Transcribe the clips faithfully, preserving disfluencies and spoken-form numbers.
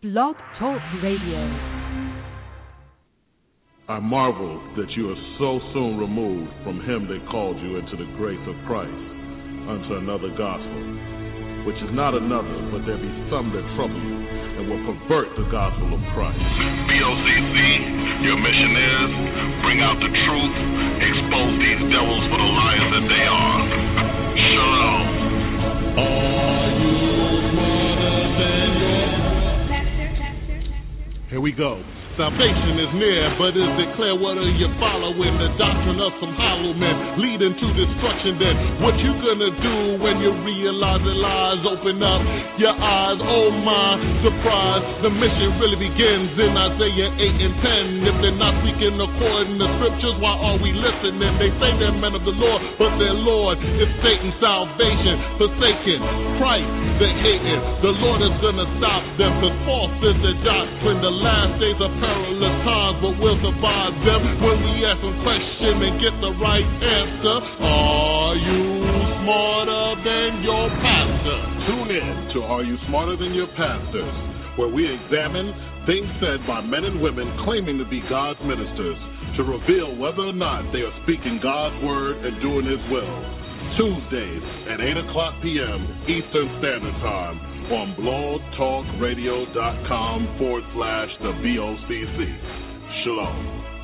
Blog Talk Radio. I marvel that you are so soon removed from him that called you into the grace of Christ unto another gospel, which is not another, but there be some that trouble you and will pervert the gospel of Christ. B O C C, your mission is bring out the truth, expose these devils for the liars that they are. Shalom. Are you smarter than your... Here we go. Salvation is near, but is it clear what are you following? The doctrine of some hollow men leading to destruction. Then what you gonna do when you realize the lies? Open up your eyes, oh my surprise. The mission really begins in Isaiah eight and ten. If they're not speaking according to scriptures, why are we listening? They say they're men of the Lord, but their Lord is Satan's salvation. Forsaken, Christ, the hating. The Lord is gonna stop them, because false is the doctrine. The last days are perilous times, but we'll survive them when we ask them questions and get the right answer. Are you smarter than your pastor? Tune in to Are You Smarter Than Your Pastors, where we examine things said by men and women claiming to be God's ministers to reveal whether or not they are speaking God's word and doing his will. Tuesdays at eight o'clock p.m. Eastern Standard Time on blogtalkradio.com forward slash the B O C C. Shalom.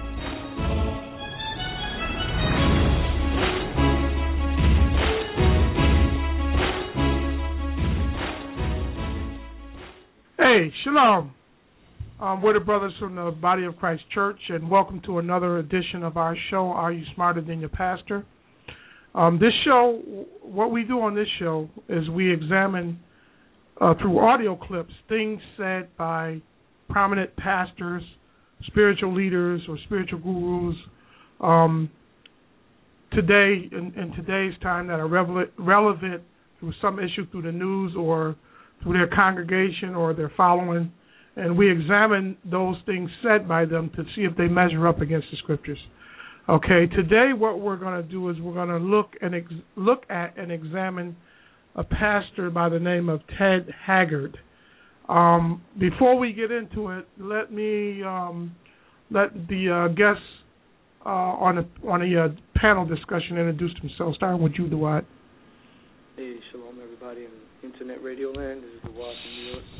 Hey, shalom. Um, we're the brothers from the Body of Christ Church, and welcome to another edition of our show, Are You Smarter Than Your Pastor? Um, this show, what we do on this show is we examine uh, through audio clips things said by prominent pastors, spiritual leaders, or spiritual gurus um, today, in, in today's time, that are relevant, relevant to some issue through the news or through their congregation or their following, and we examine those things said by them to see if they measure up against the scriptures. Okay, today what we're going to do is we're going to look and ex- look at and examine a pastor by the name of Ted Haggard. Um, before we get into it, let me um, let the uh, guests uh, on a on a uh, panel discussion introduce themselves. Starting with you, Dwight. Hey, shalom everybody in Internet Radio Land. This is Dwight from New York.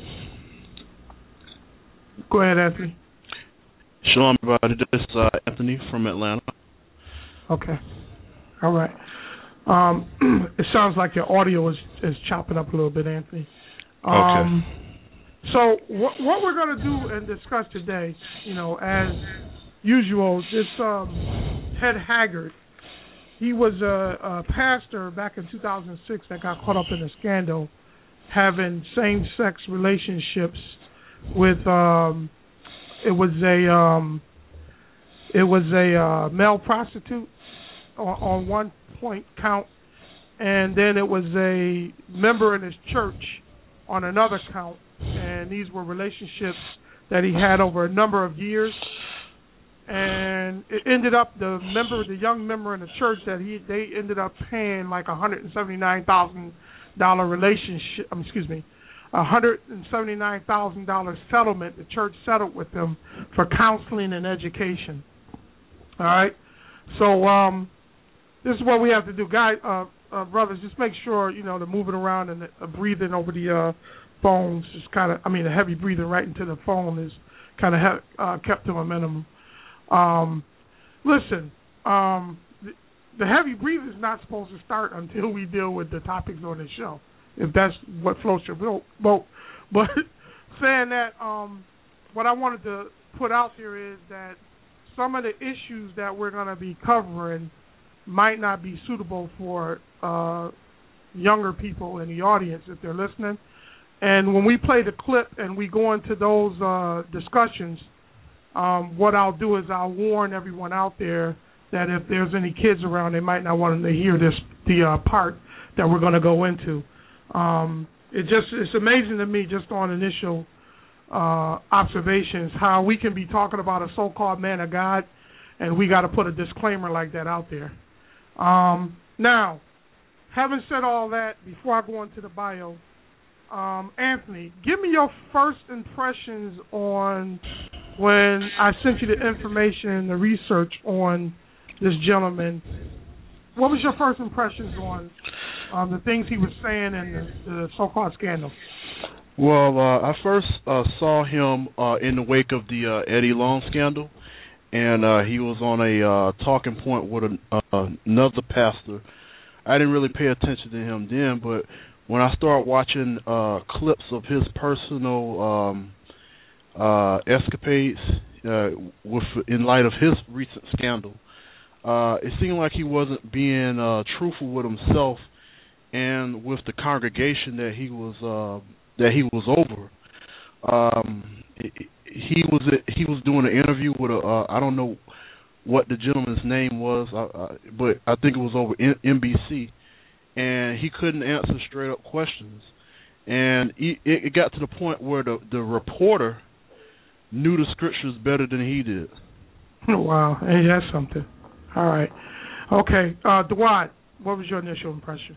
Go ahead, Anthony. Shalom everybody. This is uh, Anthony from Atlanta. Okay. All right. Um, it sounds like your audio is, is chopping up a little bit, Anthony. Um, okay. So what, what we're going to do and discuss today, you know, as usual, this um, Ted Haggard, he was a, a pastor back in two thousand six that got caught up in a scandal having same-sex relationships with, um, it was a, um, it was a uh, male prostitute on, on one point count, and then it was a member in his church on another count, and these were relationships that he had over a number of years, and it ended up the member, the young member in the church, that he they ended up paying like a hundred and seventy nine thousand dollar relationship. Um, excuse me, a hundred and seventy nine thousand dollar settlement. The church settled with them for counseling and education. All right, so um. This is what we have to do, guys, uh, uh, brothers. Just make sure you know the moving around and the uh, breathing over the uh, phones is kind of. I mean, the heavy breathing right into the phone is kind of he- uh, kept to a minimum. Um, listen, um, the, the heavy breathing is not supposed to start until we deal with the topics on the show, if that's what floats your boat. But saying that, um, what I wanted to put out there is that some of the issues that we're going to be covering might not be suitable for uh, younger people in the audience if they're listening. And when we play the clip and we go into those uh, discussions, um, what I'll do is I'll warn everyone out there that if there's any kids around, they might not want them to hear this the uh, part that we're going to go into. Um, it just it's amazing to me, just on initial uh, observations, how we can be talking about a so-called man of God, and we got to put a disclaimer like that out there. Um, now, having said all that, before I go into the bio, Um, Anthony, give me your first impressions on when I sent you the information and the research on this gentleman. What was your first impressions on um, the things he was saying and the, the so-called scandal? Well, uh, I first uh, saw him uh, in the wake of the uh, Eddie Long scandal, and uh, he was on a uh, talking point with a, uh, another pastor. I didn't really pay attention to him then, but when I started watching uh, clips of his personal um, uh, escapades uh, with, in light of his recent scandal, uh, it seemed like he wasn't being uh, truthful with himself and with the congregation that he was uh, that he was over. Um, he was he was doing an interview with a uh, I don't know what the gentleman's name was, uh, uh, but I think it was over N B C, and he couldn't answer straight up questions, and he, it, it got to the point where the the reporter knew the scriptures better than he did. Wow, hey, that's something. All right, okay, uh, Dwight, what was your initial impression?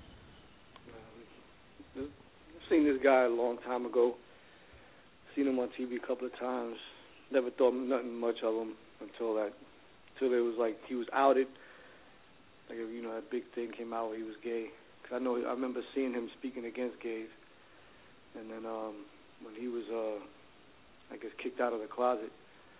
I've seen this guy a long time ago. Seen him on T V a couple of times. Never thought nothing much of him until that, until it was like he was outed. Like, you know, that big thing came out where he was gay. Cause I know I remember seeing him speaking against gays, and then um, when he was, uh, I guess, kicked out of the closet,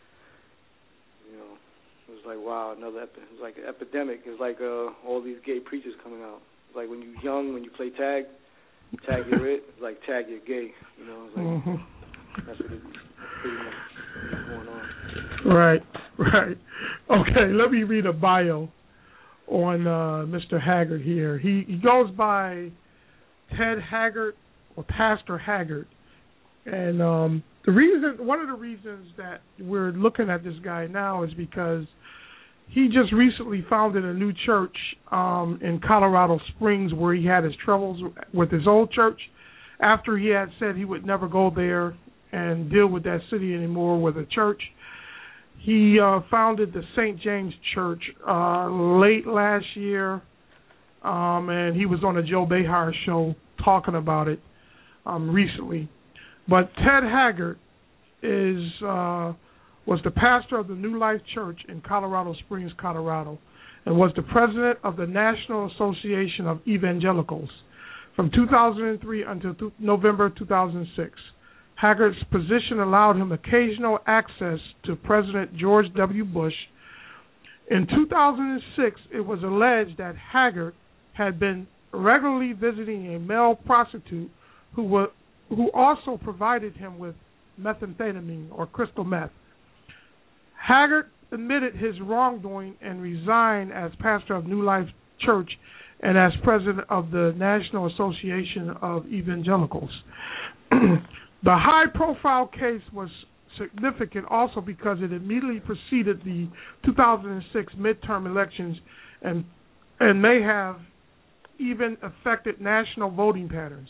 you know, it was like, wow, another. Epi- it was like an epidemic. It's like uh, all these gay preachers coming out. It's like when you're young, when you play tag. Tag you're it, like tag you're gay, you know. It's like, mm-hmm. That's what it, that's pretty much what's going on. Right, right. Okay, let me read a bio on uh, Mister Haggard here. He, he goes by Ted Haggard or Pastor Haggard, and um, the reason, one of the reasons that we're looking at this guy now is because he just recently founded a new church um, in Colorado Springs where he had his troubles with his old church after he had said he would never go there and deal with that city anymore with a church. He uh, founded the Saint James Church uh, late last year, um, and he was on the Joe Behar show talking about it um, recently. But Ted Haggard is... Uh, was the pastor of the New Life Church in Colorado Springs, Colorado, and was the president of the National Association of Evangelicals from two thousand three until th- November two thousand six. Haggard's position allowed him occasional access to President George W. Bush. In two thousand six, it was alleged that Haggard had been regularly visiting a male prostitute who, were, who also provided him with methamphetamine or crystal meth. Haggard admitted his wrongdoing and resigned as pastor of New Life Church and as president of the National Association of Evangelicals. The high-profile case was significant also because it immediately preceded the two thousand six midterm elections and and may have even affected national voting patterns.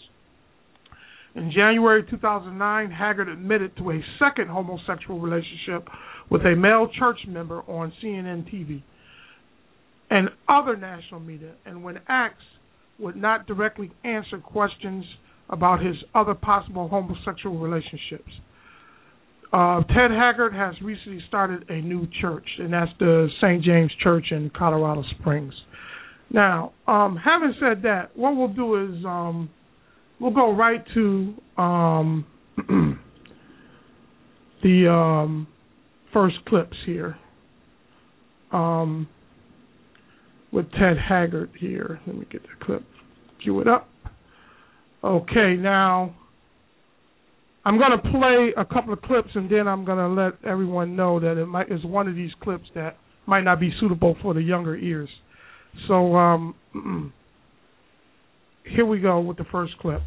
In January two thousand nine, Haggard admitted to a second homosexual relationship with a male church member on C N N T V and other national media, and when asked, would not directly answer questions about his other possible homosexual relationships. Uh, Ted Haggard has recently started a new church, and that's the Saint James Church in Colorado Springs. Now, um, having said that, what we'll do is um, we'll go right to um, the um, first clips here um, with Ted Haggard here. Let me get the clip, cue it up. Okay, now I'm going to play a couple of clips, and then I'm going to let everyone know that it might is one of these clips that might not be suitable for the younger ears. So um, here we go with the first clip.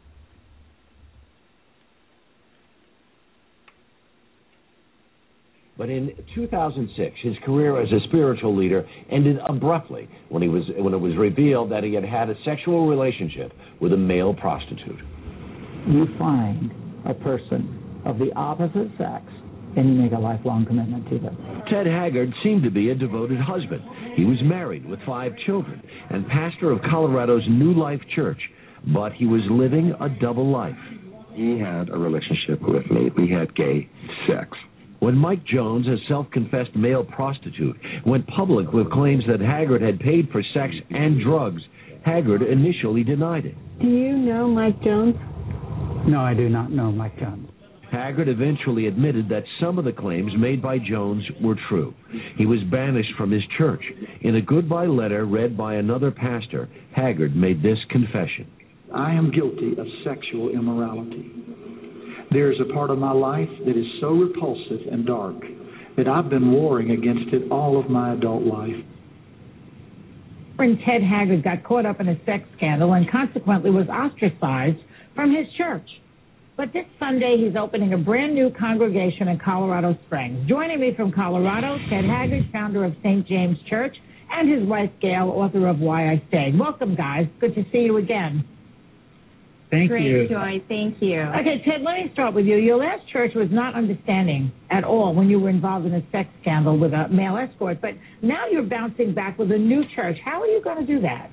But in two thousand six, his career as a spiritual leader ended abruptly when he was when it was revealed that he had had a sexual relationship with a male prostitute. You find a person of the opposite sex, and you make a lifelong commitment to them. Ted Haggard seemed to be a devoted husband. He was married with five children and pastor of Colorado's New Life Church. but he was living a double life. He had a relationship with me. We had gay sex. When Mike Jones, a self-confessed male prostitute, went public with claims that Haggard had paid for sex and drugs, Haggard initially denied it. Do you know Mike Jones? No, I do not know Mike Jones. Haggard eventually admitted that some of the claims made by Jones were true. He was banished from his church. In a goodbye letter read by another pastor, Haggard made this confession. I am guilty of sexual immorality. There is a part of my life that is so repulsive and dark that I've been warring against it all of my adult life. Reverend Ted Haggard got caught up in a sex scandal and consequently was ostracized from his church. But this Sunday, he's opening a brand new congregation in Colorado Springs. Joining me from Colorado, Ted Haggard, founder of Saint James Church, and his wife, Gail, author of Why I Stayed. Welcome, guys. Good to see you again. Thank Great, you. Joy. Thank you. Okay, Ted, let me start with you. Your last church was not understanding at all when you were involved in a sex scandal with a male escort, but now you're bouncing back with a new church. How are you going to do that?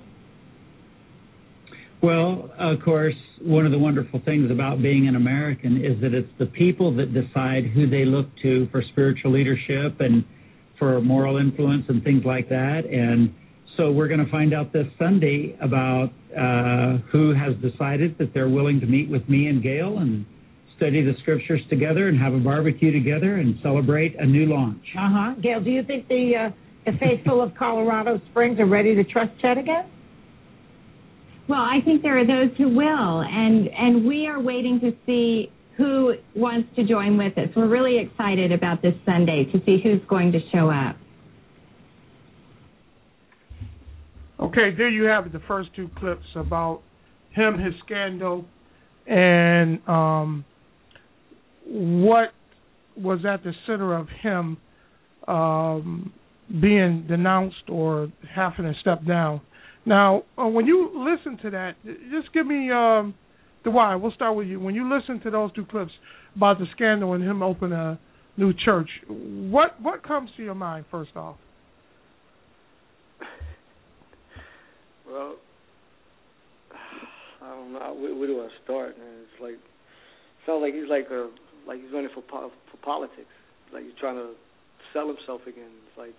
Well, of course, one of the wonderful things about being an American is that it's the people that decide who they look to for spiritual leadership and for moral influence and things like that. And so we're going to find out this Sunday about uh, who has decided that they're willing to meet with me and Gail and study the scriptures together and have a barbecue together and celebrate a new launch. Uh-huh. Gail, do you think the, uh, the faithful of Colorado Springs are ready to trust Ted again? Well, I think there are those who will, and, and we are waiting to see who wants to join with us. We're really excited about this Sunday to see who's going to show up. Okay, there you have it, the first two clips about him, his scandal, and um, what was at the center of him um, being denounced or having to step down. Now, uh, when you listen to that, just give me um, the why. We'll start with you. When you listen to those two clips about the scandal and him opening a new church, what what comes to your mind first off? Well, I don't know. Where, where do I start, man? It's like sounds like he's like a like he's running for po- for politics. Like he's trying to sell himself again. It's like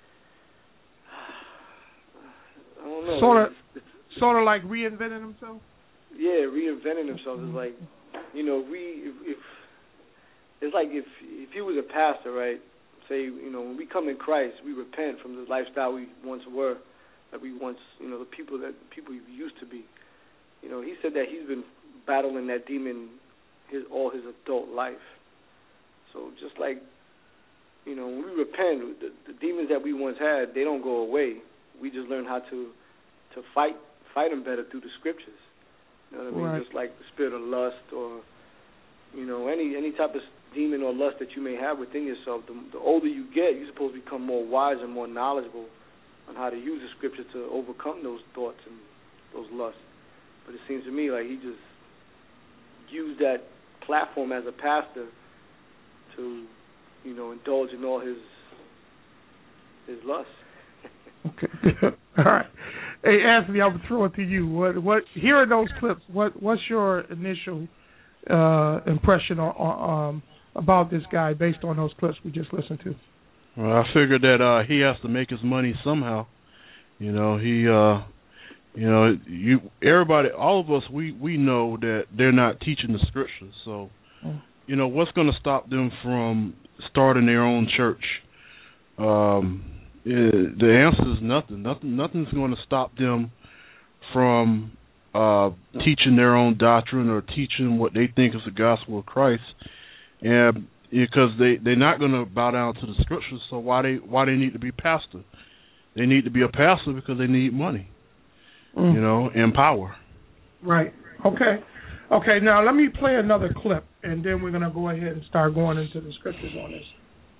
I don't know. Sort of, it's, it's, sort of like reinventing himself. Yeah, reinventing himself is like, you know, we if, if it's like if if he was a pastor, right? Say, you know, when we come in Christ, we repent from the lifestyle we once were. That we once, you know, the people that people we used to be. You know, he said that he's been battling that demon his all his adult life. So just like, you know, when we repent, the, the demons that we once had, they don't go away. We just learn how to to fight fight them better through the scriptures. You know what I mean? Right. Just like the spirit of lust or, you know, any any type of demon or lust that you may have within yourself. The, the older you get, you're supposed to become more wise and more knowledgeable on how to use the scripture to overcome those thoughts and those lusts. But it seems to me like he just used that platform as a pastor to, you know, indulge in all his his lusts. Okay, good. All right. Hey, Anthony, I would throw it to you. What, what? Hearing those clips, what, what's your initial uh, impression on, on, um, about this guy based on those clips we just listened to? Well, I figured that uh, he has to make his money somehow. You know, he, uh, you know, you, everybody, all of us, we, we know that they're not teaching the scriptures. So, mm. you know, what's going to stop them from starting their own church? Um, it, the answer is nothing. Nothing. Nothing's going to stop them from uh, teaching their own doctrine or teaching what they think is the gospel of Christ. And because they they're not going to bow down to the scriptures, so why they why they need to be pastor? They need to be a pastor because they need money, mm. you know, and power. Right. Okay. Okay. Now let me play another clip, and then we're going to go ahead and start going into the scriptures on this.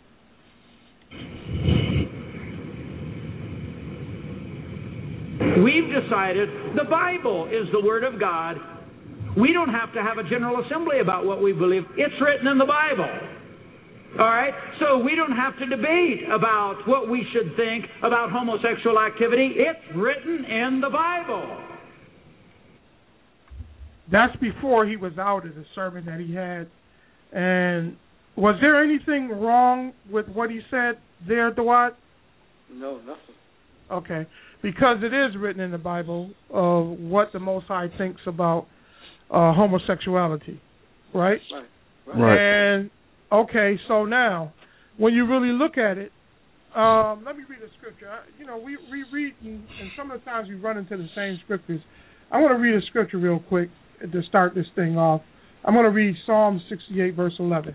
We've decided the Bible is the Word of God. We don't have to have a general assembly about what we believe. It's written in the Bible. All right? So we don't have to debate about what we should think about homosexual activity. It's written in the Bible. That's before he was outed, a sermon that he had. And was there anything wrong with what he said there, Dawad? No, nothing. Okay, because it is written in the Bible of what the Most High thinks about uh, homosexuality, right? Right. Right. And, okay, so now, when you really look at it, um, let me read a scripture. I, you know, we, we read, and, and some of the times we run into the same scriptures. I want to read a scripture real quick to start this thing off. I'm going to read Psalm sixty-eight, verse eleven.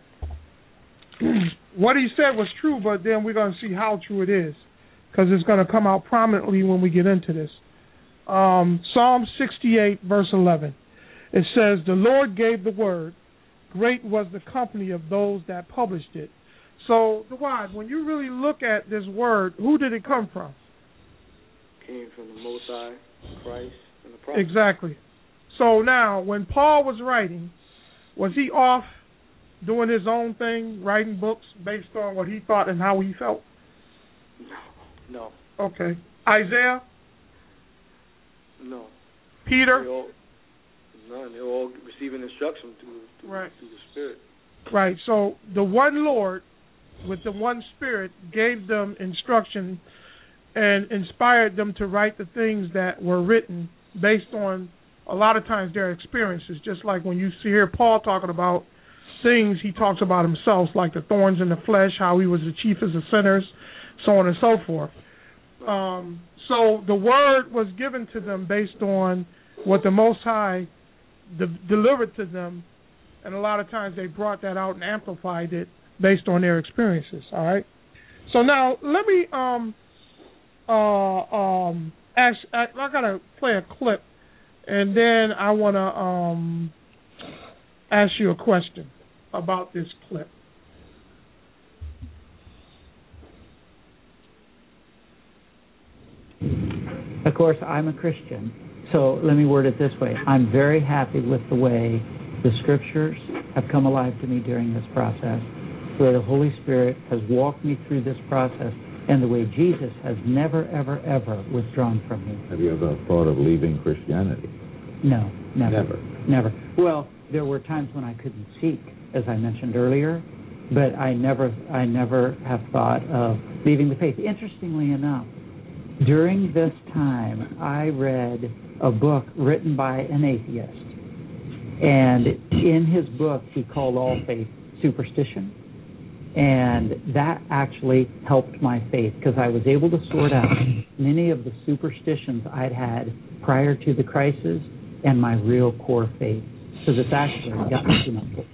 What he said was true, but then we're going to see how true it is, because it's going to come out prominently when we get into this. Um, Psalm sixty-eight, verse eleven. It says, "The Lord gave the word. Great was the company of those that published it." So, Dawad, when you really look at this word, who did it come from? Came from the Most High, Christ, and the Prophet. Exactly. So now, when Paul was writing, was he off doing his own thing, writing books based on what he thought and how he felt? No. Okay. Isaiah? No. Peter? They all, none. They're all receiving instruction through, through, right. through the Spirit. Right. So the one Lord with the one Spirit gave them instruction and inspired them to write the things that were written based on, a lot of times, their experiences. Just like when you see here Paul talking about things, he talks about himself, like the thorns in the flesh, how he was the chiefest of sinners, so on and so forth. Um, so the word was given to them based on what the Most High de- delivered to them, and a lot of times they brought that out and amplified it based on their experiences. All right. So now let me um uh um ask. I, I gotta play a clip, and then I wanna um ask you a question about this clip. Of course, I'm a Christian, so let me word it this way. I'm very happy with the way the Scriptures have come alive to me during this process, where the Holy Spirit has walked me through this process, and the way Jesus has never, ever, ever withdrawn from me. Have you ever thought of leaving Christianity? No, never. Never? Never. Well, there were times when I couldn't seek, as I mentioned earlier, but I never, I never have thought of leaving the faith. Interestingly enough, during this time, I read a book written by an atheist. And in his book, he called all faith superstition. And that actually helped my faith, because I was able to sort out many of the superstitions I'd had prior to the crisis and my real core faith. So this actually got me to my faith.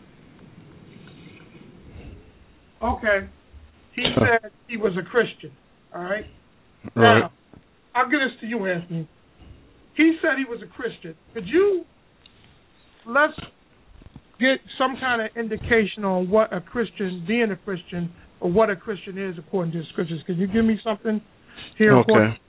Okay. He said he was a Christian. All right? Right. Now, I'll give this to you, Anthony. He said he was a Christian. Could you, let's get some kind of indication on what a Christian, being a Christian, or what a Christian is according to the Scriptures. Can you give me something here? Okay.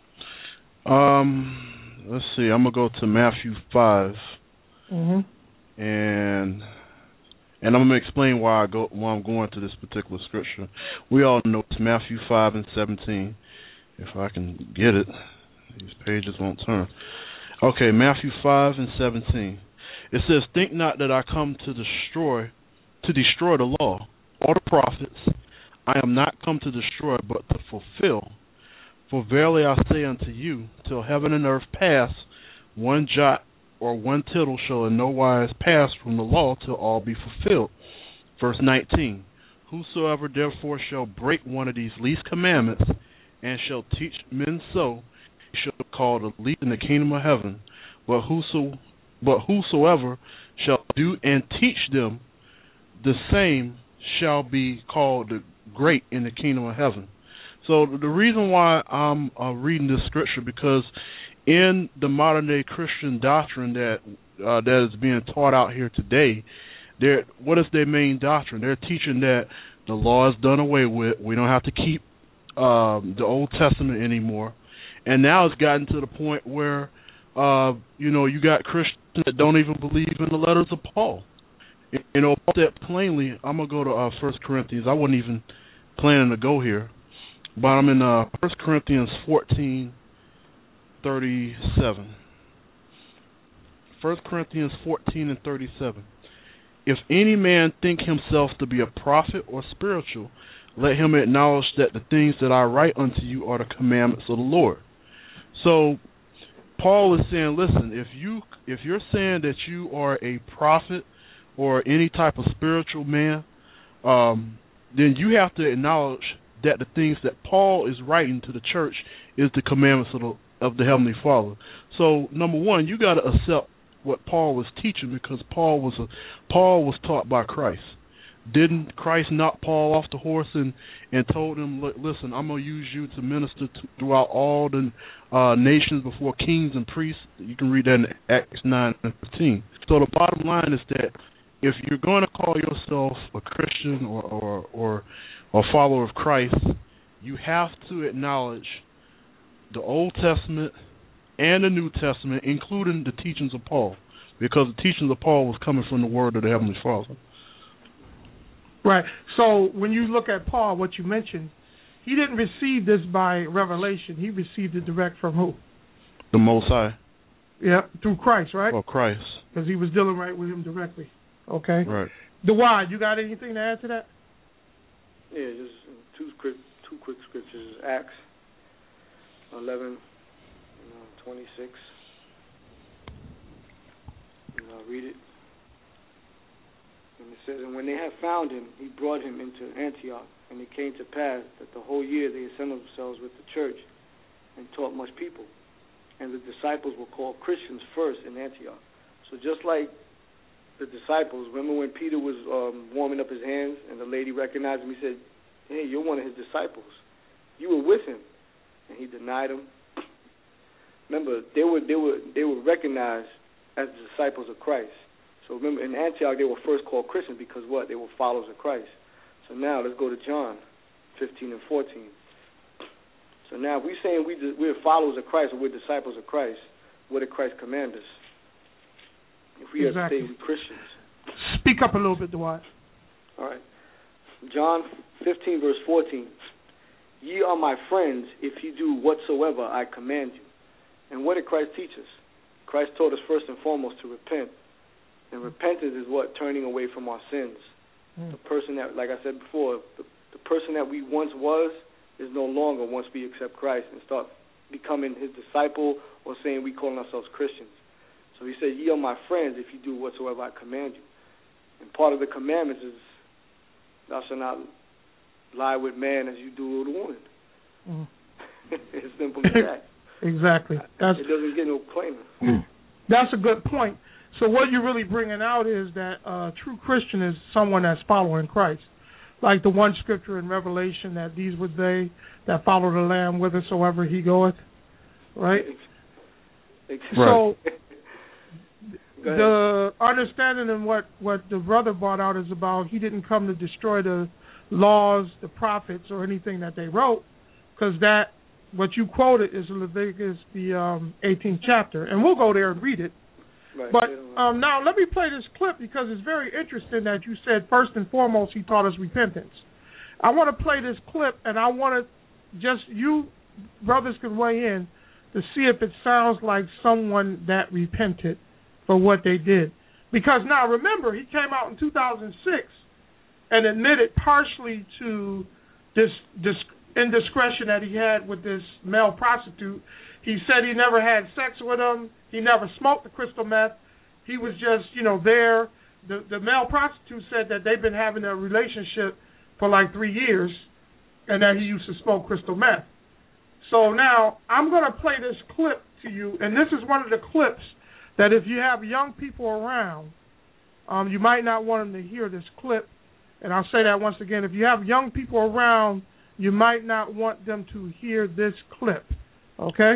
Um, let's see. I'm going to go to Matthew five. Mm-hmm. And... And I'm going to explain why I go why I'm going to this particular scripture. We all know it's Matthew five and seventeen. If I can get it, these pages won't turn. Okay, Matthew five and seventeen. It says, "Think not that I come to destroy, to destroy the law or the prophets. I am not come to destroy, but to fulfill. For verily I say unto you, till heaven and earth pass, one jot or one tittle shall in no wise pass from the law till all be fulfilled." Verse nineteen, "Whosoever therefore shall break one of these least commandments, and shall teach men so, he shall be called the least in the kingdom of heaven. But whoso, but whosoever shall do and teach them, the same shall be called the great in the kingdom of heaven." So the reason why I'm uh, reading this scripture, because in the modern day Christian doctrine that uh, that is being taught out here today, they're, what is their main doctrine? They're teaching that the law is done away with. We don't have to keep um, the Old Testament anymore. And now it's gotten to the point where, uh, you know, you got Christians that don't even believe in the letters of Paul. You know, Paul said plainly, I'm going to go to uh, First Corinthians. I wasn't even planning to go here. But I'm in uh, First Corinthians fourteen, thirty-seven. First Corinthians fourteen and thirty-seven. If any man think himself to be a prophet or spiritual, let him acknowledge that the things that I write unto you are the commandments of the Lord. So Paul is saying, listen, if you if you're saying that you are a prophet or any type of spiritual man, um, then you have to acknowledge that the things that Paul is writing to the church is the commandments of the, of the Heavenly Father. So number one, you got to accept what Paul was teaching, because Paul was a Paul was taught by Christ. Didn't Christ knock Paul off the horse and, and told him, listen, I'm going to use you to minister to, throughout all the uh, nations before kings and priests? You can read that in Acts nine and fifteen. So the bottom line is that if you're going to call yourself a Christian or, or, or, or follower of Christ, you have to acknowledge the Old Testament and the New Testament, including the teachings of Paul, because the teachings of Paul was coming from the word of the Heavenly Father. Right. So when you look at Paul, what you mentioned, he didn't receive this by revelation. He received it direct from who? The Most High. Yeah, through Christ, right? Or Christ. Because he was dealing right with him directly. Okay. Right. Dewad, you got anything to add to that? Yeah, just two quick, two quick scriptures. Acts eleven, twenty-six. And I'll read it. And it says, and when they had found him, he brought him into Antioch. And it came to pass that the whole year they assembled themselves with the church and taught much people. And the disciples were called Christians first in Antioch. So just like the disciples, remember when Peter was um, warming up his hands and the lady recognized him, he said, hey, you're one of his disciples. You were with him. And he denied him. Remember, they were they were they were recognized as the disciples of Christ. So remember, in Antioch, they were first called Christians because what? They were followers of Christ. So now let's go to John fifteen and fourteen. So now if we're saying we, we're followers of Christ or we're disciples of Christ, what did Christ command us? If we exactly. are to say we're Christians. Speak up a little bit, Dwight. All right. John fifteen, verse fourteen. Ye are my friends if you do whatsoever I command you. And what did Christ teach us? Christ taught us first and foremost to repent. And repentance is what? Turning away from our sins. Mm. The person that, like I said before, the, the person that we once was is no longer once we accept Christ and start becoming his disciple or saying we calling ourselves Christians. So he said, ye are my friends if you do whatsoever I command you. And part of the commandments is thou shalt not lie with man as you do with a woman. Mm. It's simple as that. Exactly. That's, it doesn't get no plainer. That's a good point. So what you're really bringing out is that a uh, true Christian is someone that's following Christ. Like the one scripture in Revelation that these were they that follow the Lamb whithersoever he goeth. Right? So the understanding and what, what the brother brought out is about he didn't come to destroy the laws, the prophets, or anything that they wrote, because that, what you quoted is Leviticus, the um, eighteenth chapter. And we'll go there and read it. Right. But um, now let me play this clip because it's very interesting that you said first and foremost he taught us repentance. I want to play this clip, and I want to just, you brothers can weigh in to see if it sounds like someone that repented for what they did. Because now remember, he came out in two thousand six and admitted partially to this, this indiscretion that he had with this male prostitute. He said he never had sex with him. He never smoked the crystal meth. He was just, you know, there. The, the male prostitute said that they've been having a relationship for like three years and that he used to smoke crystal meth. So now I'm going to play this clip to you, and this is one of the clips that if you have young people around, um, you might not want them to hear this clip. And I'll say that once again. If you have young people around, you might not want them to hear this clip. Okay?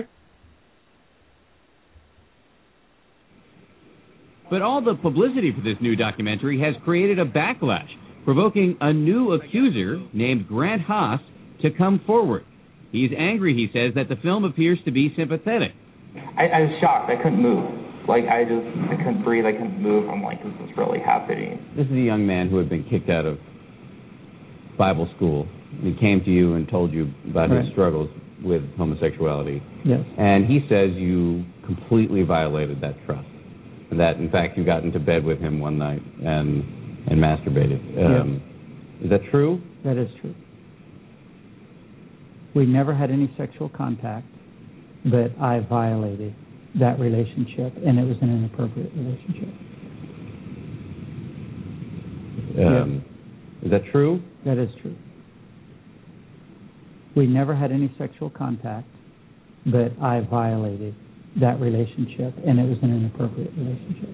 But all the publicity for this new documentary has created a backlash, provoking a new accuser named Grant Haas to come forward. He's angry, he says, that the film appears to be sympathetic. I, I was shocked. I couldn't move. Like, I just, I couldn't breathe. I couldn't move. I'm like, is this really happening? This is a young man who had been kicked out of Bible school. He came to you and told you about right. his struggles with homosexuality. Yes. And he says you completely violated that trust. that in fact you got into bed with him one night and and masturbated. Um, yes. Is that true? That is true. We never had any sexual contact, but I violated that relationship, and it was an inappropriate relationship. Um, yes. Is that true? That is true. We never had any sexual contact, but I violated that relationship, and it was an inappropriate relationship.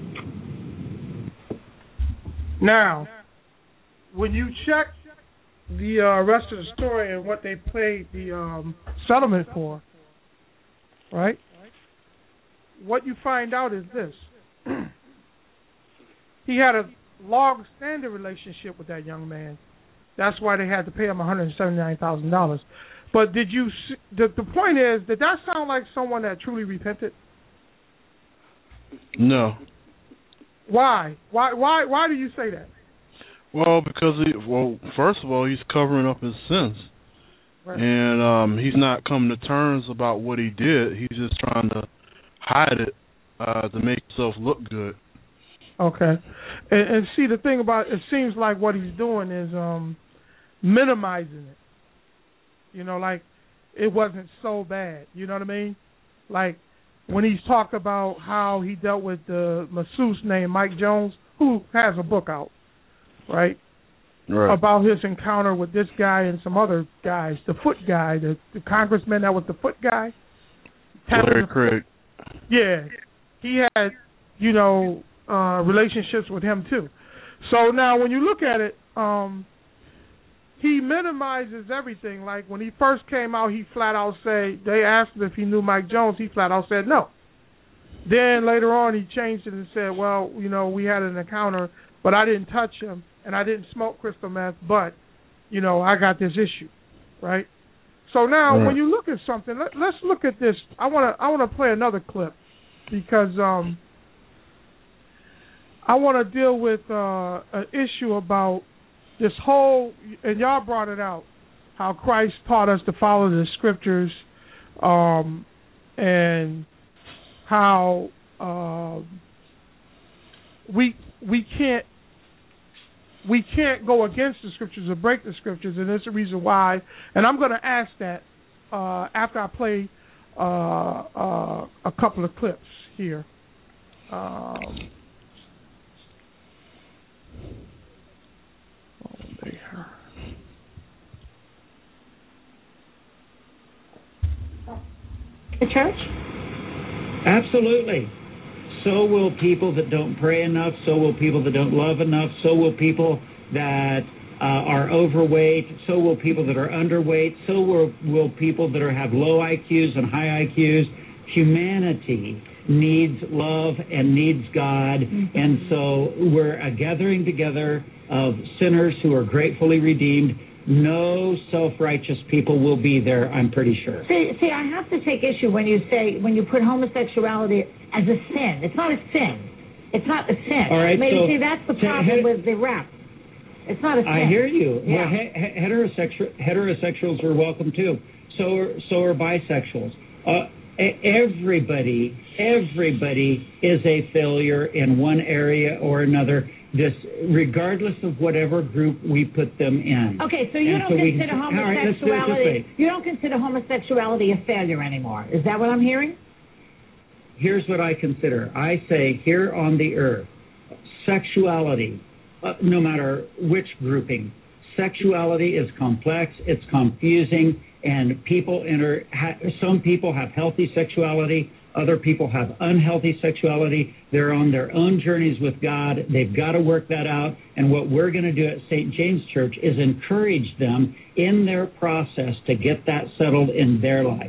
Now, when you check the uh, rest of the story and what they played the um, settlement for, right, what you find out is this. He had a long-standing relationship with that young man. That's why they had to pay him one hundred seventy-nine thousand dollars. But did you? The, the point is, did that sound like someone that truly repented? No. Why? Why? Why? Why do you say that? Well, because he, well, first of all, he's covering up his sins, Right. and um, he's not coming to terms about what he did. He's just trying to hide it uh, to make himself look good. Okay, and, and see the thing about it, it seems like what he's doing is um, minimizing it. You know, like it wasn't so bad. You know what I mean? Like when he's talked about how he dealt with the masseuse named Mike Jones, who has a book out, right? Right. About his encounter with this guy and some other guys, the foot guy, the, the congressman that was the foot guy. Larry Craig. Yeah, he had, you know, uh, relationships with him too. So now when you look at it, um, he minimizes everything. Like when he first came out, he flat out said, they asked him if he knew Mike Jones, he flat out said no. Then later on he changed it and said, well, you know, we had an encounter, but I didn't touch him and I didn't smoke crystal meth, but, you know, I got this issue, right? So now Right. when you look at something, let, let's look at this. I want to I want to play another clip because um, I want to deal with uh, an issue about this whole, and y'all brought it out, how Christ taught us to follow the scriptures, um, and how uh, we we can't we can't go against the scriptures or break the scriptures, and there's a reason why. And I'm going to ask that uh, after I play uh, uh, a couple of clips here. Um, The church? Absolutely. So will people that don't pray enough. So will people that don't love enough. So will people that uh, are overweight. So will people that are underweight. So will, will people that are, have low I Qs and high I Qs. Humanity needs love and needs God. Mm-hmm. And so we're a gathering together of sinners who are gratefully redeemed. No self-righteous people will be there, I'm pretty sure. See, see, I have to take issue when you say, when you put homosexuality as a sin. It's not a sin. It's not a sin. All right, Maybe, so, see, that's the problem he- with the rap. It's not a sin. I hear you. Yeah. Well, he- heterosexual, heterosexuals are welcome too. So are, so are bisexuals. Uh, everybody, everybody is a failure in one area or another. This, regardless of whatever group we put them in. Okay, so you And don't so we consider can- all right, let's do it this homosexuality. way. You don't consider homosexuality a failure anymore. Is that what I'm hearing? Here's what I consider. I say here on the earth, sexuality, uh, no matter which grouping, sexuality is complex, it's confusing, and people enter, ha, some people have healthy sexuality, other people have unhealthy sexuality. They're on their own journeys with God. They've got to work that out. And what we're going to do at Saint James Church is encourage them in their process to get that settled in their life.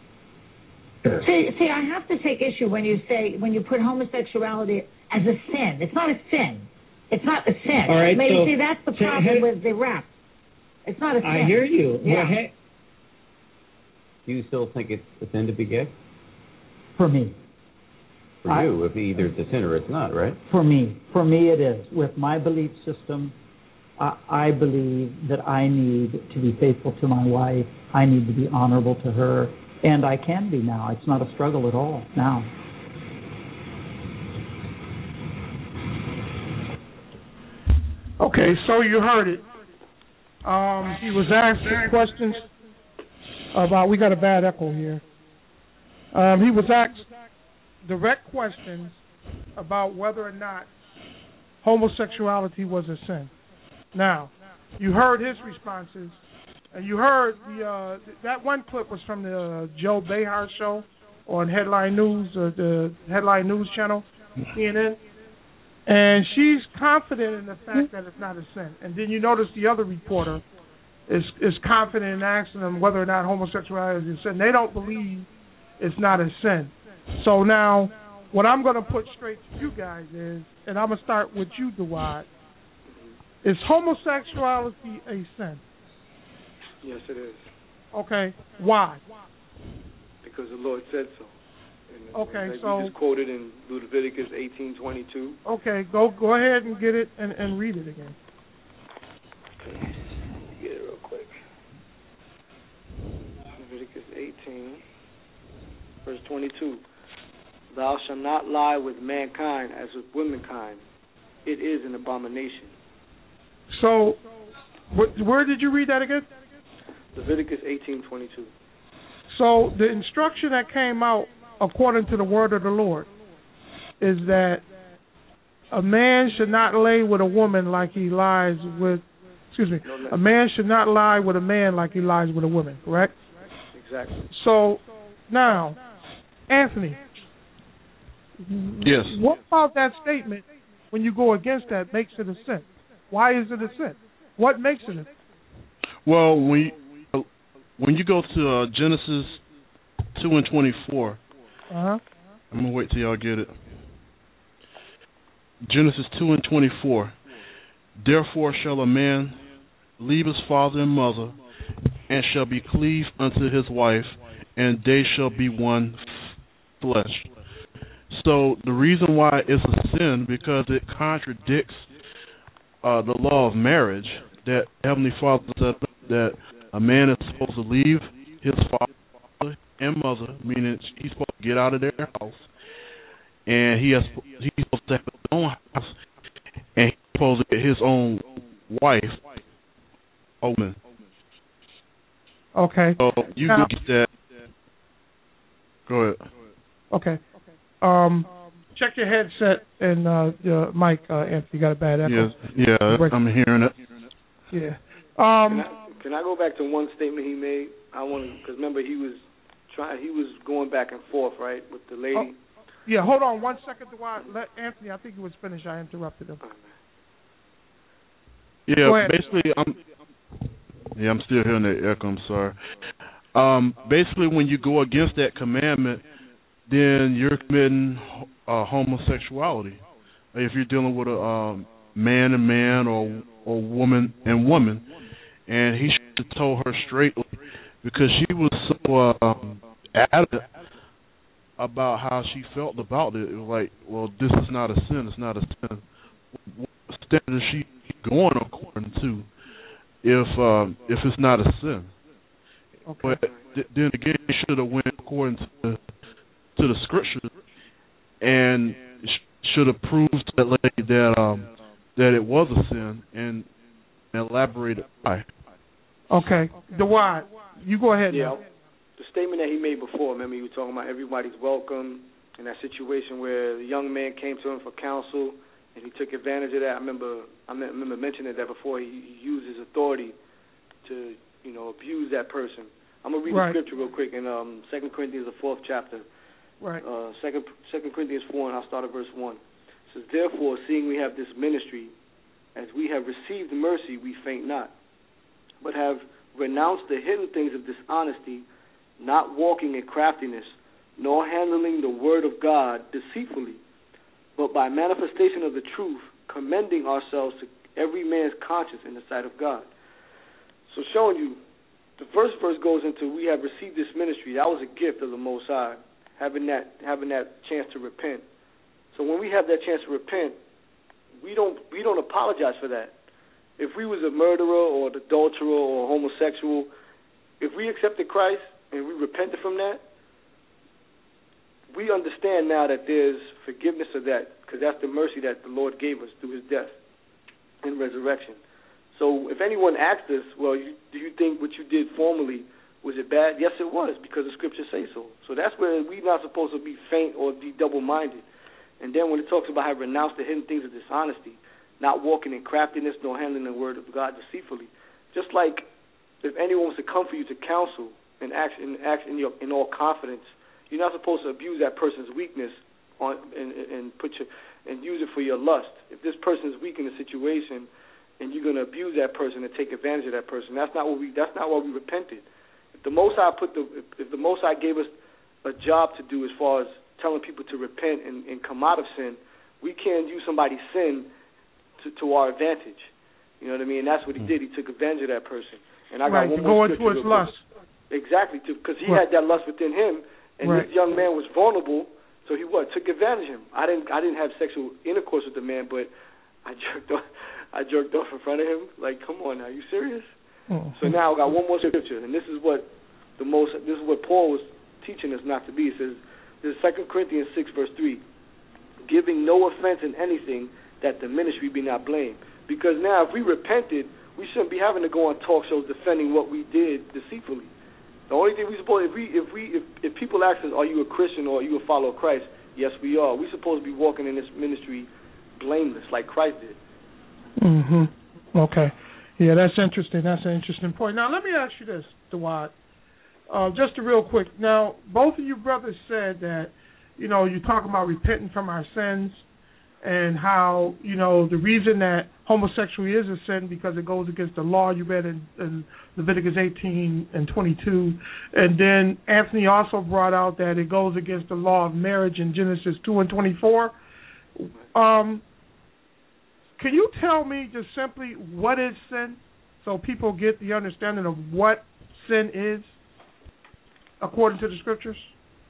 See, see, I have to take issue when you say, when you put homosexuality as a sin. It's not a sin. It's not a sin. All right, Maybe, so, see, that's the so problem he- with the rap. It's not a sin. I hear you. Yeah. Well, he- Do you still think it's a sin to be gay? for me. For I- you, if either it's a sin or it's not, right? For me, for me it is. With my belief system, I, I believe that I need to be faithful to my wife. I need to be honorable to her, and I can be now. It's not a struggle at all now. Okay, so you heard it. Um, he was asked questions about, we got a bad echo here. Um, he was asked direct questions about whether or not homosexuality was a sin. Now, you heard his responses, and you heard the uh, that one clip was from the uh, Joe Behar show on Headline News, uh, the Headline News channel, C N N. And she's confident in the fact that it's not a sin. And then you notice the other reporter is is confident in asking them whether or not homosexuality is a sin. They don't believe it's not a sin. So now, what I'm going to put straight to you guys is, and I'm going to start with you, Dawad, is homosexuality a sin? Yes, it is. Okay. Why? Because the Lord said so. And, okay, like so we just quoted in Leviticus eighteen twenty-two. Okay, go go ahead and get it and, and read it again. Okay, get it real quick. Leviticus eighteen, verse twenty-two. Thou shalt not lie with mankind as with womankind. It is an abomination. So, wh- where did you read that again? Leviticus eighteen twenty-two. So the instruction that came out according to the word of the Lord is that a man should not lay with a woman like he lies with, excuse me, a man should not lie with a man like he lies with a woman, correct? Exactly. So now, Anthony. Yes. What about that statement, when you go against that, makes it a sin? Why is it a sin? What makes it a sin? Well, when you, when you go to uh, Genesis two and twenty-four, uh-huh. I'm going to wait till y'all get it. Genesis two and twenty-four. Therefore shall a man leave his father and mother, and shall be cleaved unto his wife, and they shall be one flesh. So the reason why it's a sin, because it contradicts uh, the law of marriage, that Heavenly Father said that a man is supposed to leave his father and mother, meaning he's supposed to get out of their house, and he has he's supposed to have his own house, and he's supposed to get his own wife, woman. Okay. So you now, get that. Go ahead. Okay. Um, check your headset and uh, your mic, uh, Anthony. You got a bad echo. Yes. Yeah, I'm hearing it. Yeah. Um, can, I, can I go back to one statement he made? I want to, because remember he was trying, he was going back and forth, right, with the lady. Oh, yeah. Hold on one second, Dwight. Let Anthony. I think he was finished. I interrupted him. Yeah. Basically, I'm. Yeah, I'm still hearing that echo. I'm sorry. Um, basically, when you go against that commandment, then you're committing uh, homosexuality. If you're dealing with a um, man and man or or woman and woman, and he should have told her straightly, because she was so um, adamant about how she felt about it. It was like, well, this is not a sin. It's not a sin. What standard is she going according to if um, if it's not a sin? Okay. But th- then again, she should have went according to the, to the scripture and sh- should have proved to that lady that um, that it was a sin and elaborated why. Okay, Dwight, you go ahead. Yeah, now. The statement that he made before. Remember, you were talking about everybody's welcome in that situation where the young man came to him for counsel and he took advantage of that. I remember, I remember mentioning that before. He, he used his authority to, you know, abuse that person. I'm gonna read right. the scripture real quick in um, Second Corinthians, the fourth chapter. Right. Uh, Second Second Corinthians four, and I'll start at verse one. It says, "Therefore, seeing we have this ministry, as we have received mercy, we faint not, but have renounced the hidden things of dishonesty, not walking in craftiness, nor handling the word of God deceitfully, but by manifestation of the truth, commending ourselves to every man's conscience in the sight of God." So showing you, the first verse goes into, we have received this ministry. That was a gift of the Most High, having that having that chance to repent. So when we have that chance to repent, we don't we don't apologize for that. If we was a murderer or an adulterer or homosexual, if we accepted Christ and we repented from that, we understand now that there's forgiveness of that, because that's the mercy that the Lord gave us through his death. and resurrection. So if anyone asked us, well, you, do you think what you did formerly, was it bad? Yes, it was, because the scriptures say so. So that's where we're not supposed to be faint or be double-minded. And then when it talks about how renounce the hidden things of dishonesty, not walking in craftiness, nor handling the word of God deceitfully. Just like if anyone was to come for you to counsel and act in, act in, your, in all confidence, you're not supposed to abuse that person's weakness on and, and put your and use it for your lust. If this person is weak in a situation, and you're going to abuse that person and take advantage of that person, that's not what we. That's not why we repented. If the Most High put the, if the Most High gave us a job to do as far as telling people to repent and, and come out of sin, we can't use somebody's sin to, to our advantage. You know what I mean? And that's what he did. He took advantage of that person. And I got right, one to more go into his lust. Exactly, because he right. had that lust within him, and right. this young man was vulnerable. So he what took advantage of him. I didn't. I didn't have sexual intercourse with the man, but I jerked off. I jerked off in front of him. Like, come on, now, are you serious? Oh. So now I got one more scripture, and this is what the most. This is what Paul was teaching us not to be. It says, "This is Second Corinthians six, verse three, giving no offense in anything, that the ministry be not blamed." Because now, if we repented, we shouldn't be having to go on talk shows defending what we did deceitfully. The only thing we supposed if we if we if, if people ask us, are you a Christian or are you a follower of Christ? Yes, we are. We're supposed to be walking in this ministry blameless, like Christ did. Mhm. Okay. Yeah, that's interesting. That's an interesting point. Now, let me ask you this, Dawad. Uh, just a real quick. Now, both of you brothers said that, you know, you talk about repenting from our sins, and how, you know, the reason that homosexuality is a sin because it goes against the law. You read in, in Leviticus eighteen and twenty-two. And then Anthony also brought out that it goes against the law of marriage in Genesis two and twenty-four. Um, can you tell me just simply what is sin, so people get the understanding of what sin is according to the scriptures?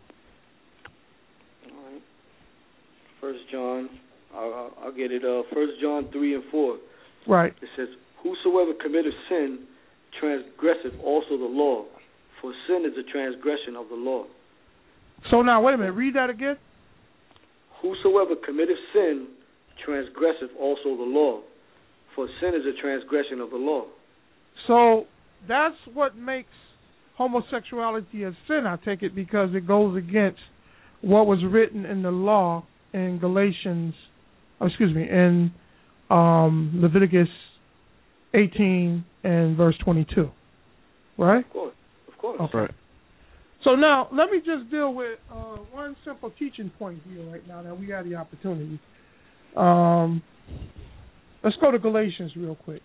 All right. First John. I'll, I'll get it. Uh, First John three and four. Right. It says, "Whosoever committeth sin transgresseth also the law, for sin is a transgression of the law." So now, wait a minute. Read that again. Whosoever committeth sin transgresseth also the law, for sin is a transgression of the law. So that's what makes homosexuality a sin, I take it, because it goes against what was written in the law in Galatians. Oh, excuse me, in um, Leviticus eighteen and verse twenty-two, right? Of course, of course. Okay. Right. So now, let me just deal with uh, one simple teaching point here right now that we had the opportunity. Um, let's go to Galatians real quick.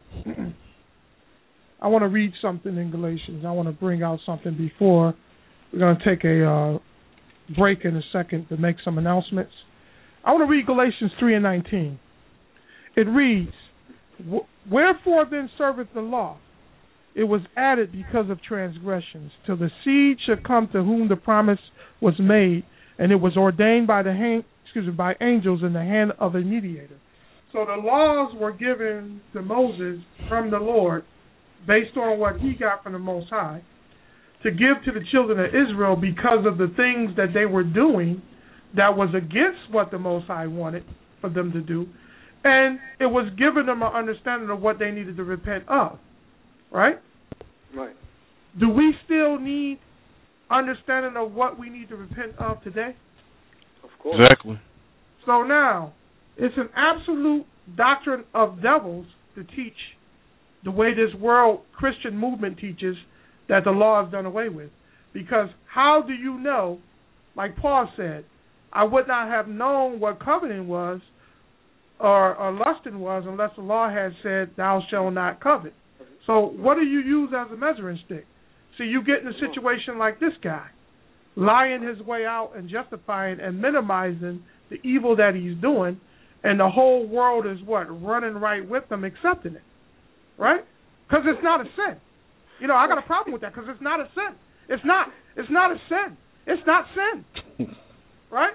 I want to read something in Galatians. I want to bring out something before we're going to take a uh, break in a second to make some announcements. I want to read Galatians three and nineteen. It reads, "Wherefore then serveth the law? It was added because of transgressions, till the seed should come to whom the promise was made, and it was ordained by the hand, excuse me, by angels in the hand of a mediator." So the laws were given to Moses from the Lord, based on what he got from the Most High, to give to the children of Israel because of the things that they were doing that was against what the Most High wanted for them to do, and it was giving them an understanding of what they needed to repent of, right? Right. Do we still need understanding of what we need to repent of today? Of course. Exactly. So now, it's an absolute doctrine of devils to teach the way this world Christian movement teaches that the law is done away with. Because how do you know, like Paul said, I would not have known what coveting was or, or lusting was unless the law had said, thou shalt not covet. So what do you use as a measuring stick? See, you get in a situation like this guy, lying his way out and justifying and minimizing the evil that he's doing, and the whole world is what? Running right with him, accepting it. Right? Because it's not a sin. You know, I got a problem with that because it's not a sin. It's not. It's not a sin. It's not sin. Right?